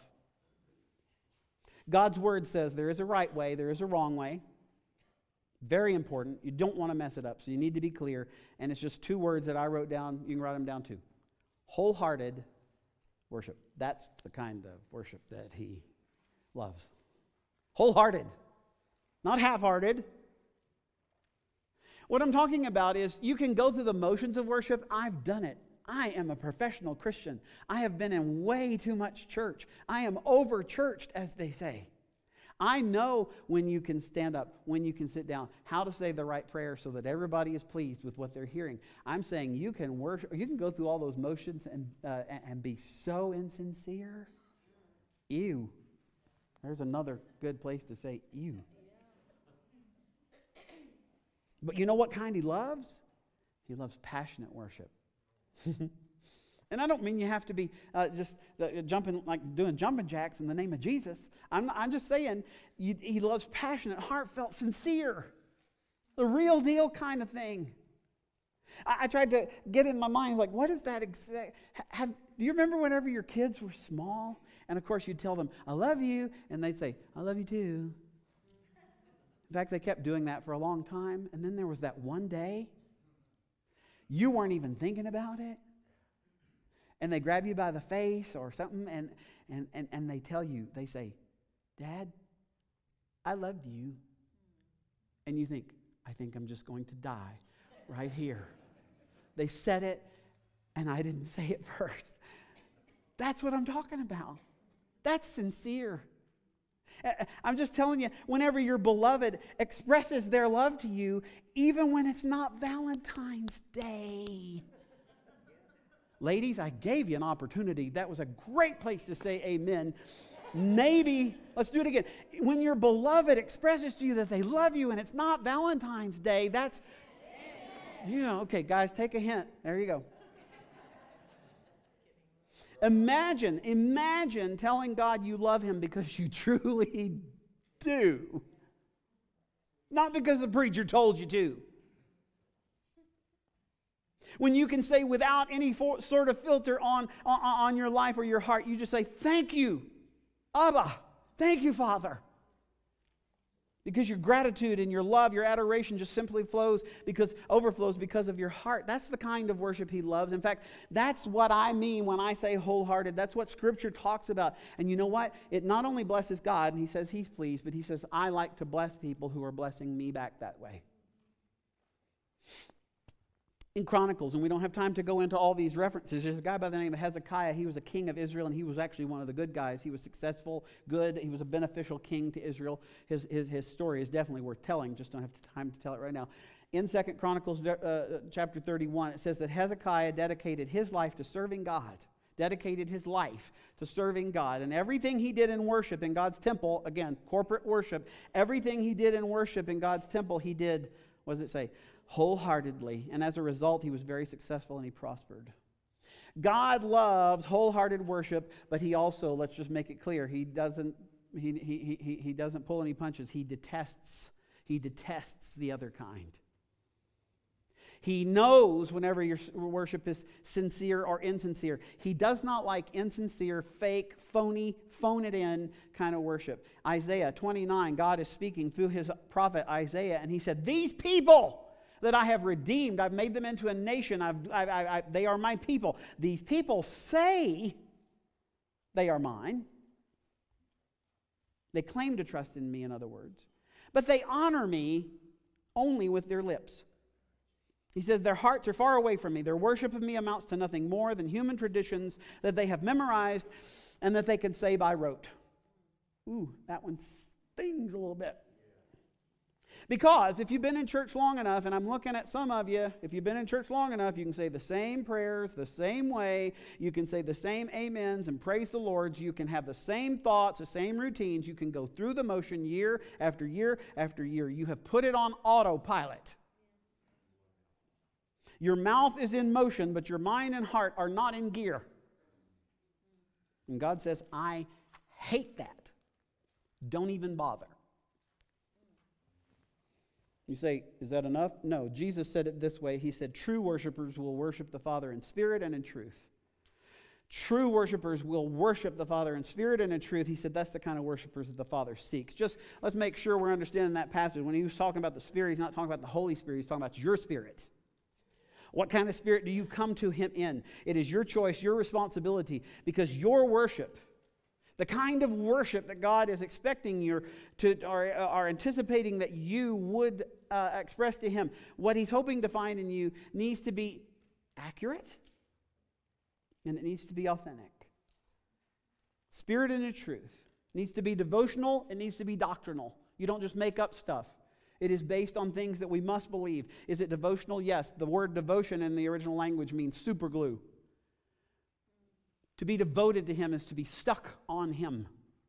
Speaker 1: God's word says there is a right way, there is a wrong way. Very important. You don't want to mess it up, so you need to be clear. And it's just two words that I wrote down. You can write them down too. Wholehearted worship. That's the kind of worship that he loves. Wholehearted, not half-hearted. What I'm talking about is you can go through the motions of worship. I've done it. I am a professional Christian. I have been in way too much church. I am over-churched, as they say. I know when you can stand up, when you can sit down, how to say the right prayer so that everybody is pleased with what they're hearing. I'm saying you can worship, you can go through all those motions and uh, and be so insincere. Ew. There's another good place to say ew. But you know what kind he loves? He loves passionate worship. And I don't mean you have to be uh, just uh, jumping, like doing jumping jacks in the name of Jesus. I'm, I'm just saying you, he loves passionate, heartfelt, sincere, the real deal kind of thing. I, I tried to get in my mind, like, what is that exact? Have, do you remember whenever your kids were small? And of course you'd tell them, I love you. And they'd say, I love you too. In fact, they kept doing that for a long time. And then there was that one day, you weren't even thinking about it. And they grab you by the face or something, and, and, and, and they tell you, they say, Dad, I loved you. And you think, I think I'm just going to die right here. They said it, and I didn't say it first. That's what I'm talking about. That's sincere. I'm just telling you, whenever your beloved expresses their love to you, even when it's not Valentine's Day. Ladies, I gave you an opportunity. That was a great place to say amen. Maybe, let's do it again. When your beloved expresses to you that they love you and it's not Valentine's Day, that's, you know, okay, guys, take a hint. There you go. Imagine, imagine telling God you love him because you truly do. Not because the preacher told you to. When you can say without any for, sort of filter on, on, on your life or your heart, you just say, thank you, Abba. Thank you, Father. Because your gratitude and your love, your adoration just simply flows because, overflows because of your heart. That's the kind of worship he loves. In fact, that's what I mean when I say wholehearted. That's what Scripture talks about. And you know what? It not only blesses God, and he says he's pleased, but he says, I like to bless people who are blessing me back that way. In Chronicles, and we don't have time to go into all these references, there's a guy by the name of Hezekiah. He was a king of Israel, and he was actually one of the good guys. He was successful, good. He was a beneficial king to Israel. His, his, his story is definitely worth telling. Just don't have time to tell it right now. In Second Chronicles uh, chapter thirty-one, it says that Hezekiah dedicated his life to serving God, dedicated his life to serving God. And everything he did in worship in God's temple, again, corporate worship, everything he did in worship in God's temple, he did, what does it say? Wholeheartedly, and as a result, he was very successful and he prospered. God loves wholehearted worship, but he also, let's just make it clear, he doesn't he he he he doesn't pull any punches. He detests he detests the other kind. He knows whenever your worship is sincere or insincere. He does not like insincere, fake, phony, phone it in kind of worship. Isaiah twenty-nine, God is speaking through his prophet Isaiah, and he said, these people that I have redeemed, I've made them into a nation, I've, I, I, I, they are my people. These people say they are mine. They claim to trust in me, in other words. But they honor me only with their lips. He says, their hearts are far away from me. Their worship of me amounts to nothing more than human traditions that they have memorized and that they can say by rote. Ooh, that one stings a little bit. Because if you've been in church long enough, and I'm looking at some of you, if you've been in church long enough, you can say the same prayers the same way. You can say the same amens and praise the Lord. You can have the same thoughts, the same routines. You can go through the motion year after year after year. You have put it on autopilot. Your mouth is in motion, but your mind and heart are not in gear. And God says, I hate that. Don't even bother. You say, is that enough? No, Jesus said it this way. He said, true worshipers will worship the Father in spirit and in truth. True worshipers will worship the Father in spirit and in truth. He said that's the kind of worshipers that the Father seeks. Just let's make sure we're understanding that passage. When he was talking about the Spirit, he's not talking about the Holy Spirit. He's talking about your spirit. What kind of spirit do you come to him in? It is your choice, your responsibility, because your worship, the kind of worship that God is expecting you to, or are anticipating that you would uh, express to him, what he's hoping to find in you needs to be accurate and it needs to be authentic. Spirit and in truth. It needs to be devotional. It needs to be doctrinal. You don't just make up stuff. It is based on things that we must believe. Is it devotional? Yes. The word devotion in the original language means super glue. To be devoted to him is to be stuck on him.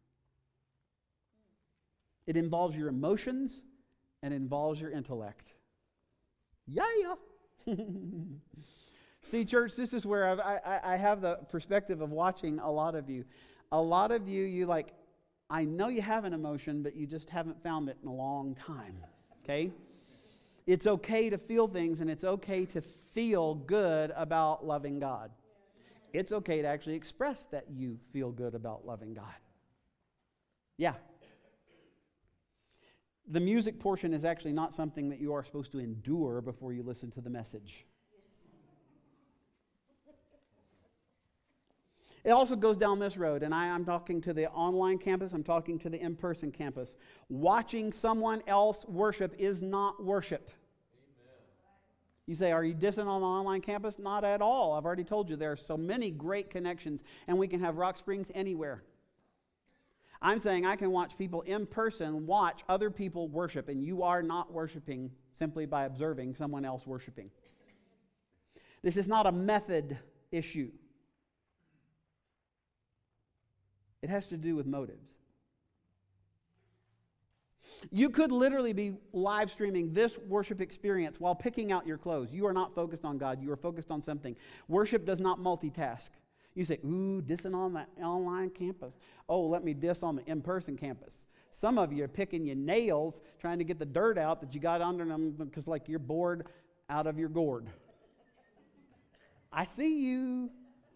Speaker 1: It involves your emotions and it involves your intellect. Yeah, yeah. See, church, this is where I've, I, I have the perspective of watching a lot of you. A lot of you, you like, I know you have an emotion, but you just haven't found it in a long time. Okay? It's okay to feel things and it's okay to feel good about loving God. It's okay to actually express that you feel good about loving God. Yeah. The music portion is actually not something that you are supposed to endure before you listen to the message. It also goes down this road, and I, I'm talking to the online campus, I'm talking to the in-person campus. Watching someone else worship is not worship. You say, are you dissing on the online campus? Not at all. I've already told you there are so many great connections, and we can have Rock Springs anywhere. I'm saying I can watch people in person watch other people worship, and you are not worshiping simply by observing someone else worshiping. This is not a method issue. It has to do with motives. You could literally be live streaming this worship experience while picking out your clothes. You are not focused on God. You are focused on something. Worship does not multitask. You say, ooh, dissing on the online campus. Oh, let me diss on the in-person campus. Some of you are picking your nails, trying to get the dirt out that you got under them because like you're bored out of your gourd. I see you.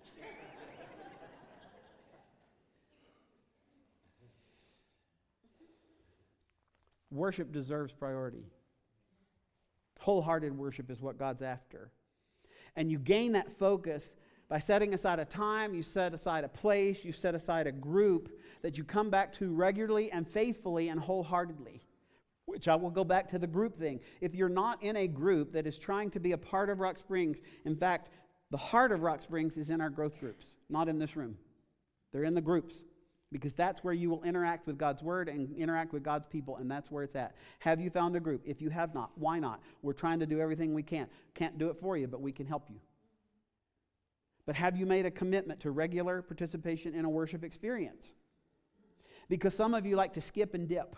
Speaker 1: Worship deserves priority. Wholehearted worship is what God's after. And you gain that focus by setting aside a time, you set aside a place, you set aside a group that you come back to regularly and faithfully and wholeheartedly. Which I will go back to the group thing. If you're not in a group that is trying to be a part of Rock Springs, in fact, the heart of Rock Springs is in our growth groups, not in this room. They're in the groups. Because that's where you will interact with God's Word and interact with God's people, and that's where it's at. Have you found a group? If you have not, why not? We're trying to do everything we can. Can't do it for you, but we can help you. But have you made a commitment to regular participation in a worship experience? Because some of you like to skip and dip.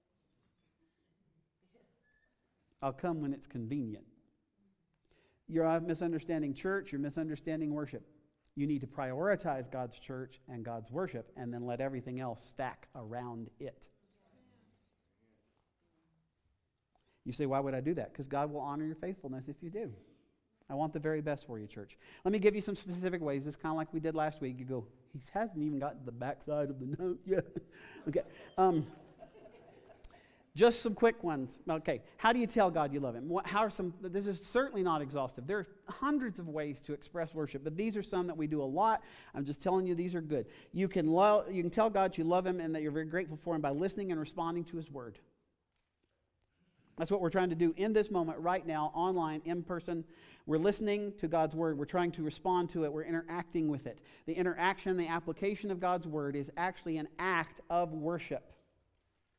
Speaker 1: I'll come when it's convenient. You're misunderstanding church, you're misunderstanding worship. You need to prioritize God's church and God's worship and then let everything else stack around it. You say, why would I do that? Because God will honor your faithfulness if you do. I want the very best for you, church. Let me give you some specific ways. It's kind of like we did last week. You go, he hasn't even gotten to the backside of the note yet. Okay. Um, Just some quick ones. Okay, how do you tell God you love him? What, how are some, this is certainly not exhaustive. There are hundreds of ways to express worship, but these are some that we do a lot. I'm just telling you these are good. You can, love, you can tell God you love him and that you're very grateful for him by listening and responding to his word. That's what we're trying to do in this moment right now, online, in person. We're listening to God's word. We're trying to respond to it. We're interacting with it. The interaction, the application of God's word is actually an act of worship.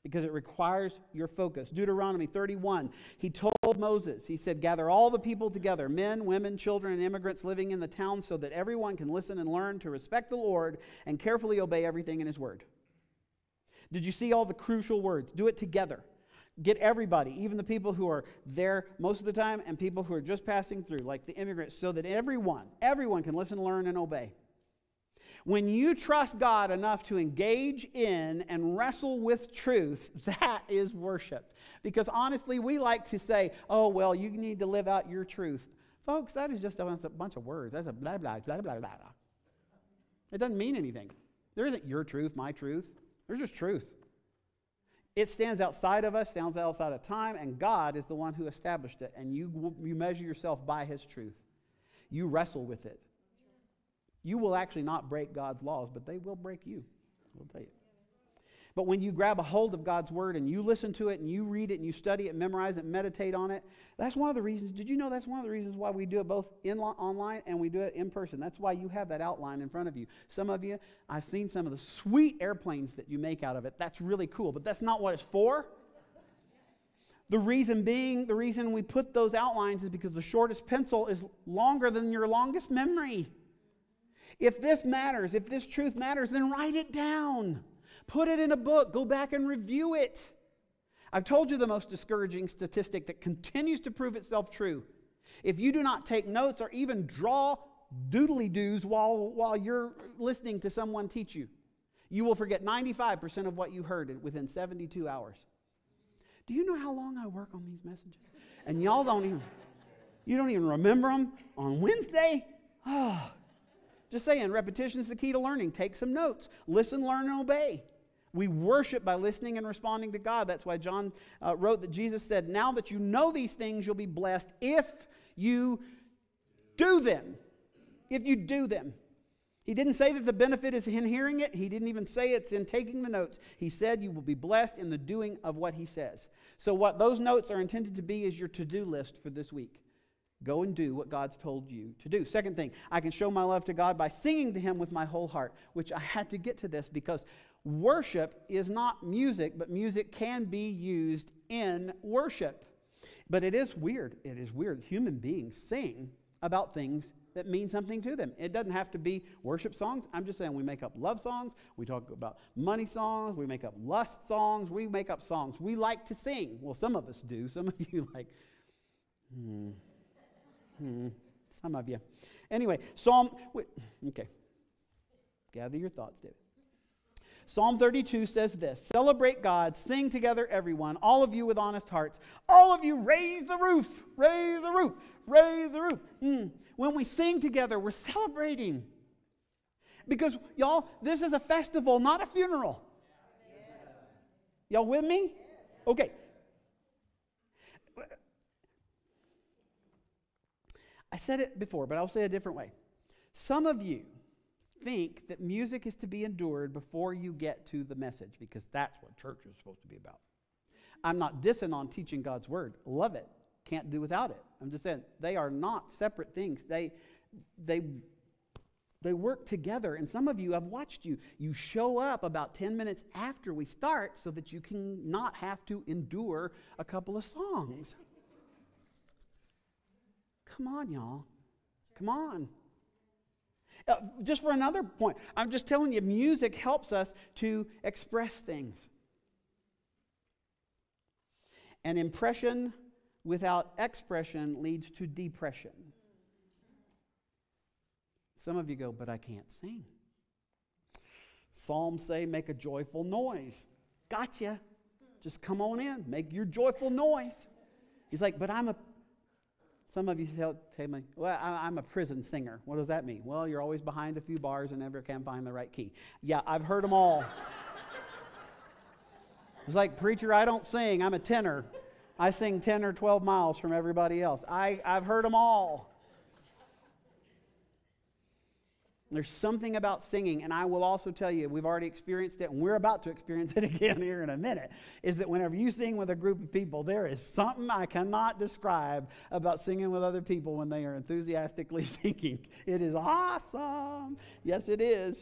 Speaker 1: because it requires your focus. Deuteronomy thirty-one, he told Moses, he said, gather all the people together, men, women, children, and immigrants living in the town so that everyone can listen and learn to respect the Lord and carefully obey everything in his word. Did you see all the crucial words? Do it together. Get everybody, even the people who are there most of the time and people who are just passing through, like the immigrants, so that everyone, everyone can listen, learn, and obey. When you trust God enough to engage in and wrestle with truth, that is worship. Because honestly, we like to say, oh, well, you need to live out your truth. Folks, that is just a bunch of words. That's a blah, blah, blah, blah, blah. It doesn't mean anything. There isn't your truth, my truth. There's just truth. It stands outside of us, stands outside of time, and God is the one who established it. And you, you measure yourself by his truth. You wrestle with it. You will actually not break God's laws, but they will break you. I'll tell you. But when you grab a hold of God's word and you listen to it and you read it and you study it, memorize it, meditate on it, that's one of the reasons. Did you know that's one of the reasons why we do it both in online and we do it in person? That's why you have that outline in front of you. Some of you, I've seen some of the sweet airplanes that you make out of it. That's really cool, but that's not what it's for. The reason being, the reason we put those outlines is because the shortest pencil is longer than your longest memory. If this matters, if this truth matters, then write it down. Put it in a book. Go back and review it. I've told you the most discouraging statistic that continues to prove itself true. If you do not take notes or even draw doodly-doos while, while you're listening to someone teach you, you will forget ninety-five percent of what you heard within seventy-two hours. Do you know how long I work on these messages? And y'all don't even, you don't even remember them on Wednesday? Oh. Just saying, repetition is the key to learning. Take some notes. Listen, learn, and obey. We worship by listening and responding to God. That's why John uh, wrote that Jesus said, now that you know these things, you'll be blessed if you do them. If you do them. He didn't say that the benefit is in hearing it. He didn't even say it's in taking the notes. He said you will be blessed in the doing of what he says. So what those notes are intended to be is your to-do list for this week. Go and do what God's told you to do. Second thing, I can show my love to God by singing to him with my whole heart, which I had to get to this because worship is not music, but music can be used in worship. But it is weird. It is weird. Human beings sing about things that mean something to them. It doesn't have to be worship songs. I'm just saying we make up love songs. We talk about money songs. We make up lust songs. We make up songs. We like to sing. Well, some of us do. Some of you like, hmm. Hmm, some of you. Anyway, Psalm, wait, okay. Gather your thoughts, David. Psalm thirty-two says this, celebrate God, sing together everyone, all of you with honest hearts. All of you raise the roof, raise the roof, raise the roof. Hmm. When we sing together, we're celebrating. Because, y'all, this is a festival, not a funeral. Yes. Y'all with me? Yes. Okay. I said it before, but I'll say it a different way. Some of you think that music is to be endured before you get to the message, because that's what church is supposed to be about. I'm not dissing on teaching God's word. Love it. Can't do without it. I'm just saying they are not separate things. They, they, they work together. And some of you, I've watched you, you show up about ten minutes after we start so that you can not have to endure a couple of songs. Come on, y'all. Come on. Uh, just for another point, I'm just telling you, music helps us to express things. An impression without expression leads to depression. Some of you go, but I can't sing. Psalms say, make a joyful noise. Gotcha. Just come on in. Make your joyful noise. He's like, but I'm a Some of you tell, tell me, well, I, I'm a prison singer. What does that mean? Well, you're always behind a few bars and never can find the right key. Yeah, I've heard them all. It's like, preacher, I don't sing. I'm a tenor. I sing ten or twelve miles from everybody else. I, I've heard them all. There's something about singing, and I will also tell you, we've already experienced it, and we're about to experience it again here in a minute, is that whenever you sing with a group of people, there is something I cannot describe about singing with other people when they are enthusiastically singing. It is awesome. Yes, it is.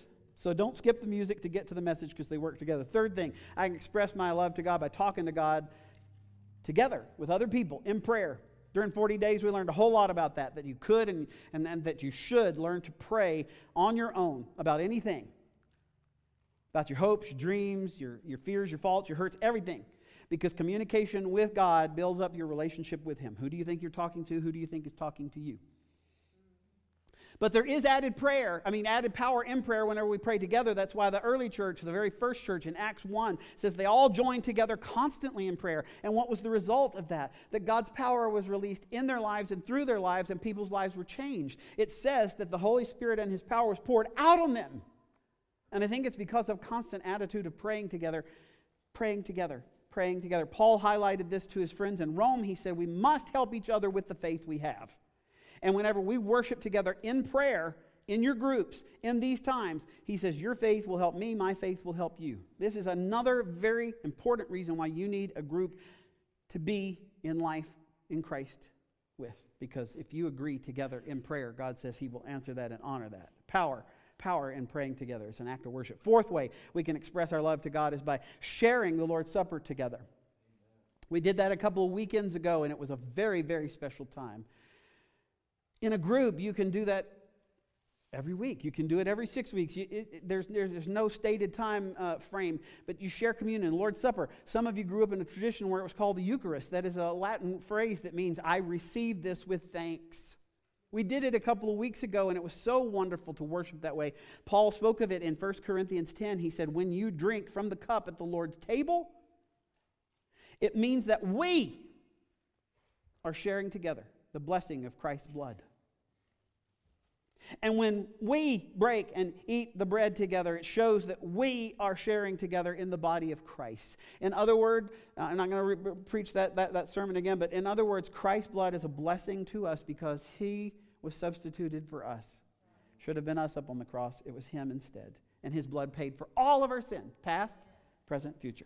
Speaker 1: So don't skip the music to get to the message because they work together. Third thing, I can express my love to God by talking to God together with other people in prayer. During forty days, we learned a whole lot about that, that you could and, and, and that you should learn to pray on your own about anything. About your hopes, your dreams, your, your fears, your faults, your hurts, everything. Because communication with God builds up your relationship with Him. Who do you think you're talking to? Who do you think is talking to you? But there is added prayer, I mean added power in prayer whenever we pray together. That's why the early church, the very first church in Acts one, says they all joined together constantly in prayer. And what was the result of that? That God's power was released in their lives and through their lives, and people's lives were changed. It says that the Holy Spirit and His power was poured out on them. And I think it's because of constant attitude of praying together, praying together, praying together. Paul highlighted this to his friends in Rome. He said, we must help each other with the faith we have. And whenever we worship together in prayer, in your groups, in these times, he says, your faith will help me, my faith will help you. This is another very important reason why you need a group to be in life in Christ with. Because if you agree together in prayer, God says He will answer that and honor that. Power, power in praying together. It's an act of worship. Fourth way we can express our love to God is by sharing the Lord's Supper together. We did that a couple of weekends ago, and it was a very, very special time. In a group, you can do that every week. You can do it every six weeks. You, it, it, there's, there's, there's no stated time uh, frame, but you share communion, Lord's Supper. Some of you grew up in a tradition where it was called the Eucharist. That is a Latin phrase that means, I receive this with thanks. We did it a couple of weeks ago, and it was so wonderful to worship that way. Paul spoke of it in First Corinthians ten. He said, when you drink from the cup at the Lord's table, it means that we are sharing together the blessing of Christ's blood. And when we break and eat the bread together, it shows that we are sharing together in the body of Christ. In other words, uh, I'm not going to re- preach that, that, that sermon again, but in other words, Christ's blood is a blessing to us because He was substituted for us. Should have been us up on the cross. It was Him instead. And His blood paid for all of our sin, past, present, future.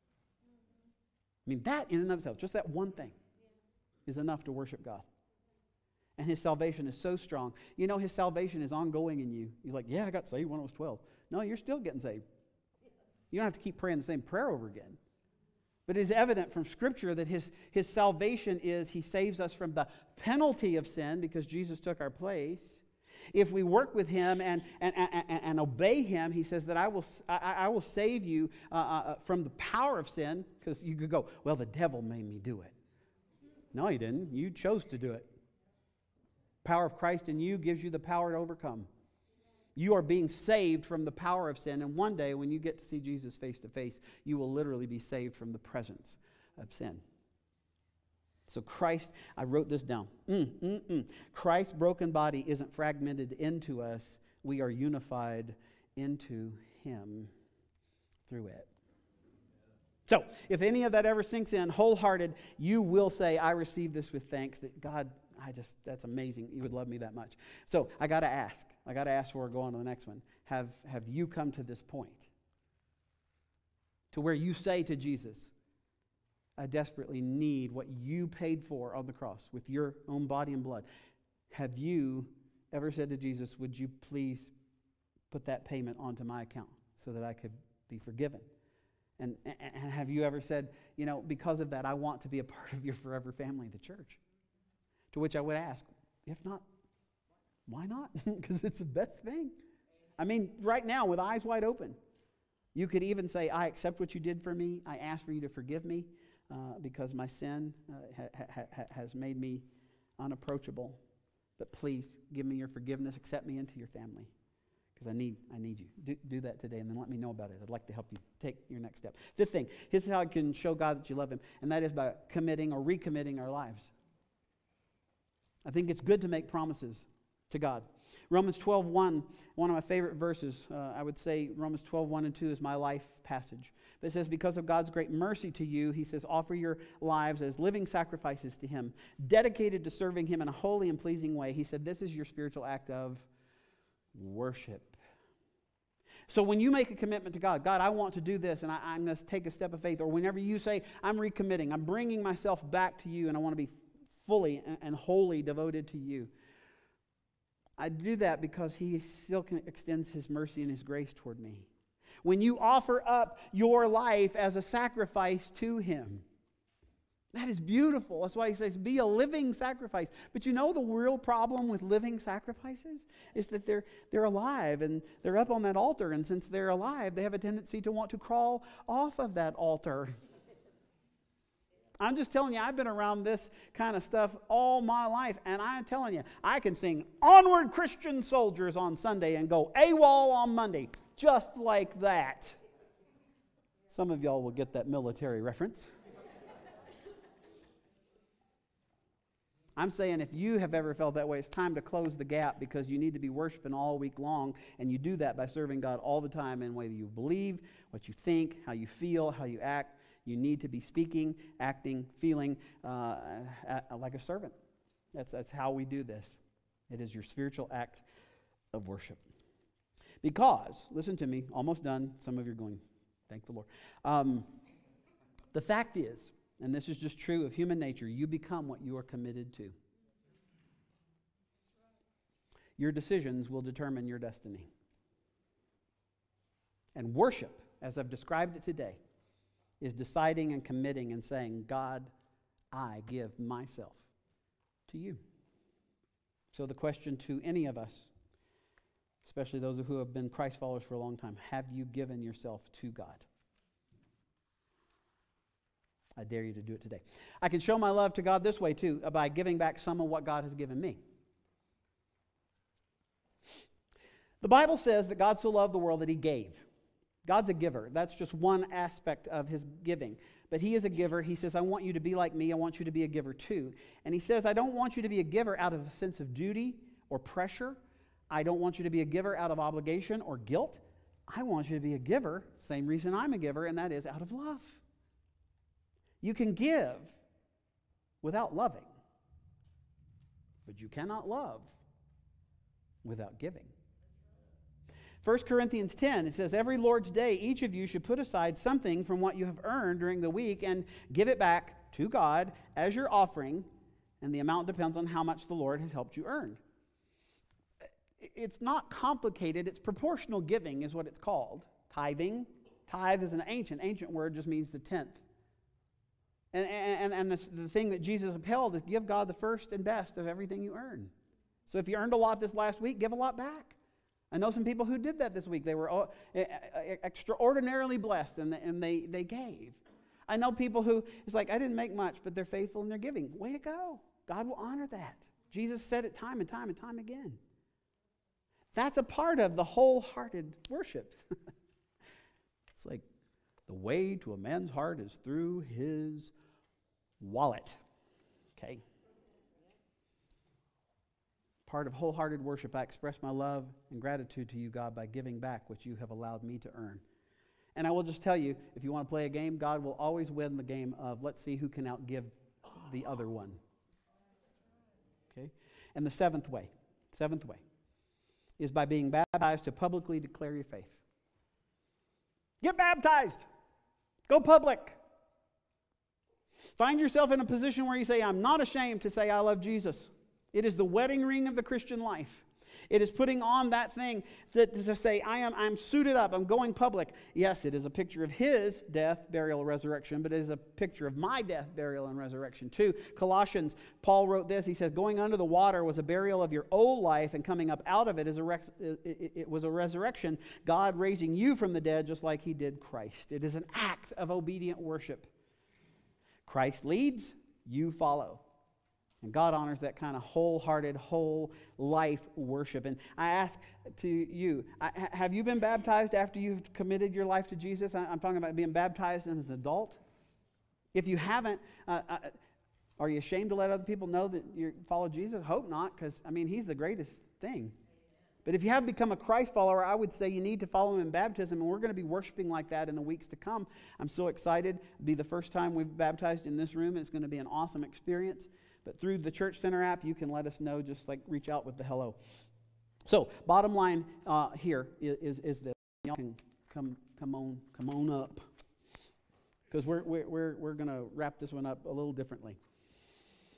Speaker 1: I mean, that in and of itself, just that one thing, is enough to worship God. And His salvation is so strong. You know, His salvation is ongoing in you. He's like, yeah, I got saved when I was twelve. No, you're still getting saved. You don't have to keep praying the same prayer over again. But it is evident from Scripture that his, his salvation is He saves us from the penalty of sin because Jesus took our place. If we work with Him and, and, and, and obey Him, He says that I will, I, I will save you uh, uh, from the power of sin. Because you could go, well, the devil made me do it. No, He didn't. You chose to do it. Power of Christ in you gives you the power to overcome. You are being saved from the power of sin, and one day when you get to see Jesus face to face, you will literally be saved from the presence of sin. So Christ, I wrote this down. Mm, mm, mm. Christ's broken body isn't fragmented into us. We are unified into Him through it. So, if any of that ever sinks in wholehearted, you will say, I receive this with thanks, that God, I just, that's amazing. You would love me that much. So, I got to ask. I got to ask before I go on to the next one. Have, have you come to this point? To where you say to Jesus, I desperately need what you paid for on the cross with your own body and blood. Have you ever said to Jesus, would you please put that payment onto my account so that I could be forgiven? And, and have you ever said, you know, because of that, I want to be a part of your forever family, the church? To which I would ask, if not, why not? Because it's the best thing. I mean, right now, with eyes wide open, you could even say, I accept what you did for me. I ask for you to forgive me uh, because my sin uh, ha- ha- ha- has made me unapproachable. But please give me your forgiveness. Accept me into your family. Because I need, I need you. Do, do that today, and then let me know about it. I'd like to help you take your next step. Fifth thing, this is how I can show God that you love Him, and that is by committing or recommitting our lives. I think it's good to make promises to God. Romans twelve one, one of my favorite verses, uh, I would say Romans twelve one and two is my life passage. It says, because of God's great mercy to you, He says, offer your lives as living sacrifices to Him, dedicated to serving Him in a holy and pleasing way. He said, this is your spiritual act of worship. So when you make a commitment to God, God, I want to do this, and I, I'm going to take a step of faith, or whenever you say, I'm recommitting, I'm bringing myself back to you, and I want to be fully and, and wholly devoted to you, I do that because He still can, extends His mercy and His grace toward me. When you offer up your life as a sacrifice to Him, that is beautiful. That's why He says, be a living sacrifice. But you know the real problem with living sacrifices is that they're, they're alive and they're up on that altar. And since they're alive, they have a tendency to want to crawl off of that altar. I'm just telling you, I've been around this kind of stuff all my life, and I'm telling you, I can sing Onward Christian Soldiers on Sunday and go AWOL on Monday, just like that. Some of y'all will get that military reference. I'm saying if you have ever felt that way, it's time to close the gap, because you need to be worshiping all week long, and you do that by serving God all the time in whether you believe, what you think, how you feel, how you act. You need to be speaking, acting, feeling uh, like a servant. That's, that's how we do this. It is your spiritual act of worship. Because, listen to me, almost done. Some of you are going, thank the Lord. Um, the fact is, and this is just true of human nature, you become what you are committed to. Your decisions will determine your destiny. And worship, as I've described it today, is deciding and committing and saying, God, I give myself to you. So the question to any of us, especially those who have been Christ followers for a long time, have you given yourself to God? I dare you to do it today. I can show my love to God this way too, by giving back some of what God has given me. The Bible says that God so loved the world that He gave. God's a giver. That's just one aspect of His giving. But He is a giver. He says, I want you to be like me. I want you to be a giver too. And He says, I don't want you to be a giver out of a sense of duty or pressure. I don't want you to be a giver out of obligation or guilt. I want you to be a giver, same reason I'm a giver, and that is out of love. You can give without loving, but you cannot love without giving. First Corinthians ten, it says, every Lord's day, each of you should put aside something from what you have earned during the week and give it back to God as your offering, and the amount depends on how much the Lord has helped you earn. It's not complicated. It's proportional giving is what it's called. Tithing. Tithe is an ancient, ancient word, just means the tenth. And, and, and the, the thing that Jesus upheld is give God the first and best of everything you earn. So if you earned a lot this last week, give a lot back. I know some people who did that this week. They were extraordinarily blessed, and and they, they gave. I know people who, it's like, I didn't make much, but they're faithful in their giving. Way to go. God will honor that. Jesus said it time and time and time again. That's a part of the wholehearted worship. It's like, the way to a man's heart is through his wallet. Okay? Part of wholehearted worship, I express my love and gratitude to you, God, by giving back what you have allowed me to earn. And I will just tell you, if you want to play a game, God will always win the game of let's see who can outgive the other one. Okay? And the seventh way, seventh way, is by being baptized to publicly declare your faith. Get baptized. Go public. Find yourself in a position where you say, I'm not ashamed to say I love Jesus. It is the wedding ring of the Christian life. It is putting on that thing that, to say, I am I'm suited up, I'm going public. Yes, it is a picture of His death, burial, resurrection, but it is a picture of my death, burial, and resurrection too. Colossians, Paul wrote this, he says, going under the water was a burial of your old life, and coming up out of it, is a res- it, it was a resurrection, God raising you from the dead just like He did Christ. It is an act of obedient worship. Christ leads, you follow. And God honors that kind of wholehearted, whole life worship. And I ask to you, I, have you been baptized after you've committed your life to Jesus? I, I'm talking about being baptized as an adult. If you haven't, uh, uh, are you ashamed to let other people know that you follow Jesus? Hope not, because, I mean, He's the greatest thing. But if you have become a Christ follower, I would say you need to follow Him in baptism, and we're going to be worshiping like that in the weeks to come. I'm so excited. It'll be the first time we've baptized in this room, and it's going to be an awesome experience. But through the Church Center app, you can let us know, just like reach out with the hello. So, bottom line uh, here is, is, is this. Y'all can come, come on, come on up. Because we're, we're, we're, we're going to wrap this one up a little differently.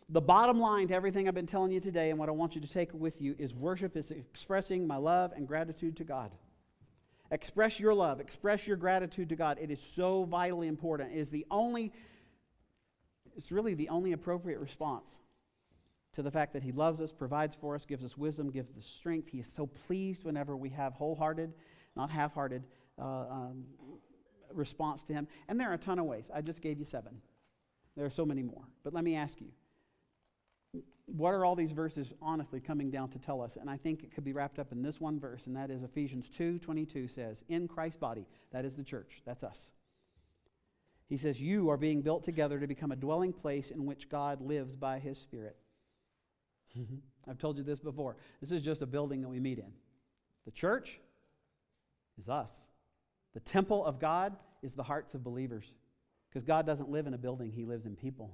Speaker 1: The bottom line to everything I've been telling you today and what I want you to take with you is worship is expressing my love and gratitude to God. Express your love. Express your gratitude to God. It is so vitally important. It is the only, it's really the only appropriate response to the fact that He loves us, provides for us, gives us wisdom, gives us strength. He is so pleased whenever we have wholehearted, not half-hearted uh, um, response to Him. And there are a ton of ways. I just gave you seven. There are so many more. But let me ask you, what are all these verses honestly coming down to tell us? And I think it could be wrapped up in this one verse, and that is Ephesians two twenty-two says, in Christ's body, that is the church, that's us. He says, you are being built together to become a dwelling place in which God lives by His Spirit. I've told you this before. This is just a building that we meet in. The church is us. The temple of God is the hearts of believers. Because God doesn't live in a building, He lives in people.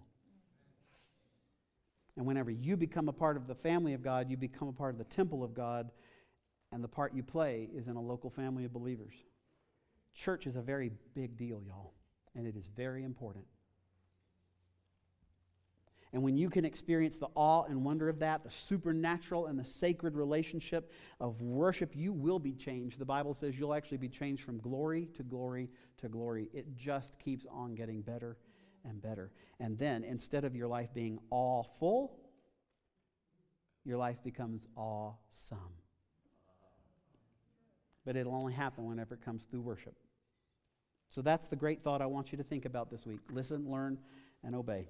Speaker 1: And whenever you become a part of the family of God, you become a part of the temple of God, and the part you play is in a local family of believers. Church is a very big deal, y'all, and it is very important. And when you can experience the awe and wonder of that, the supernatural and the sacred relationship of worship, you will be changed. The Bible says you'll actually be changed from glory to glory to glory. It just keeps on getting better and better. And then, instead of your life being awful, your life becomes awesome. But it'll only happen whenever it comes through worship. So that's the great thought I want you to think about this week. Listen, learn, and obey.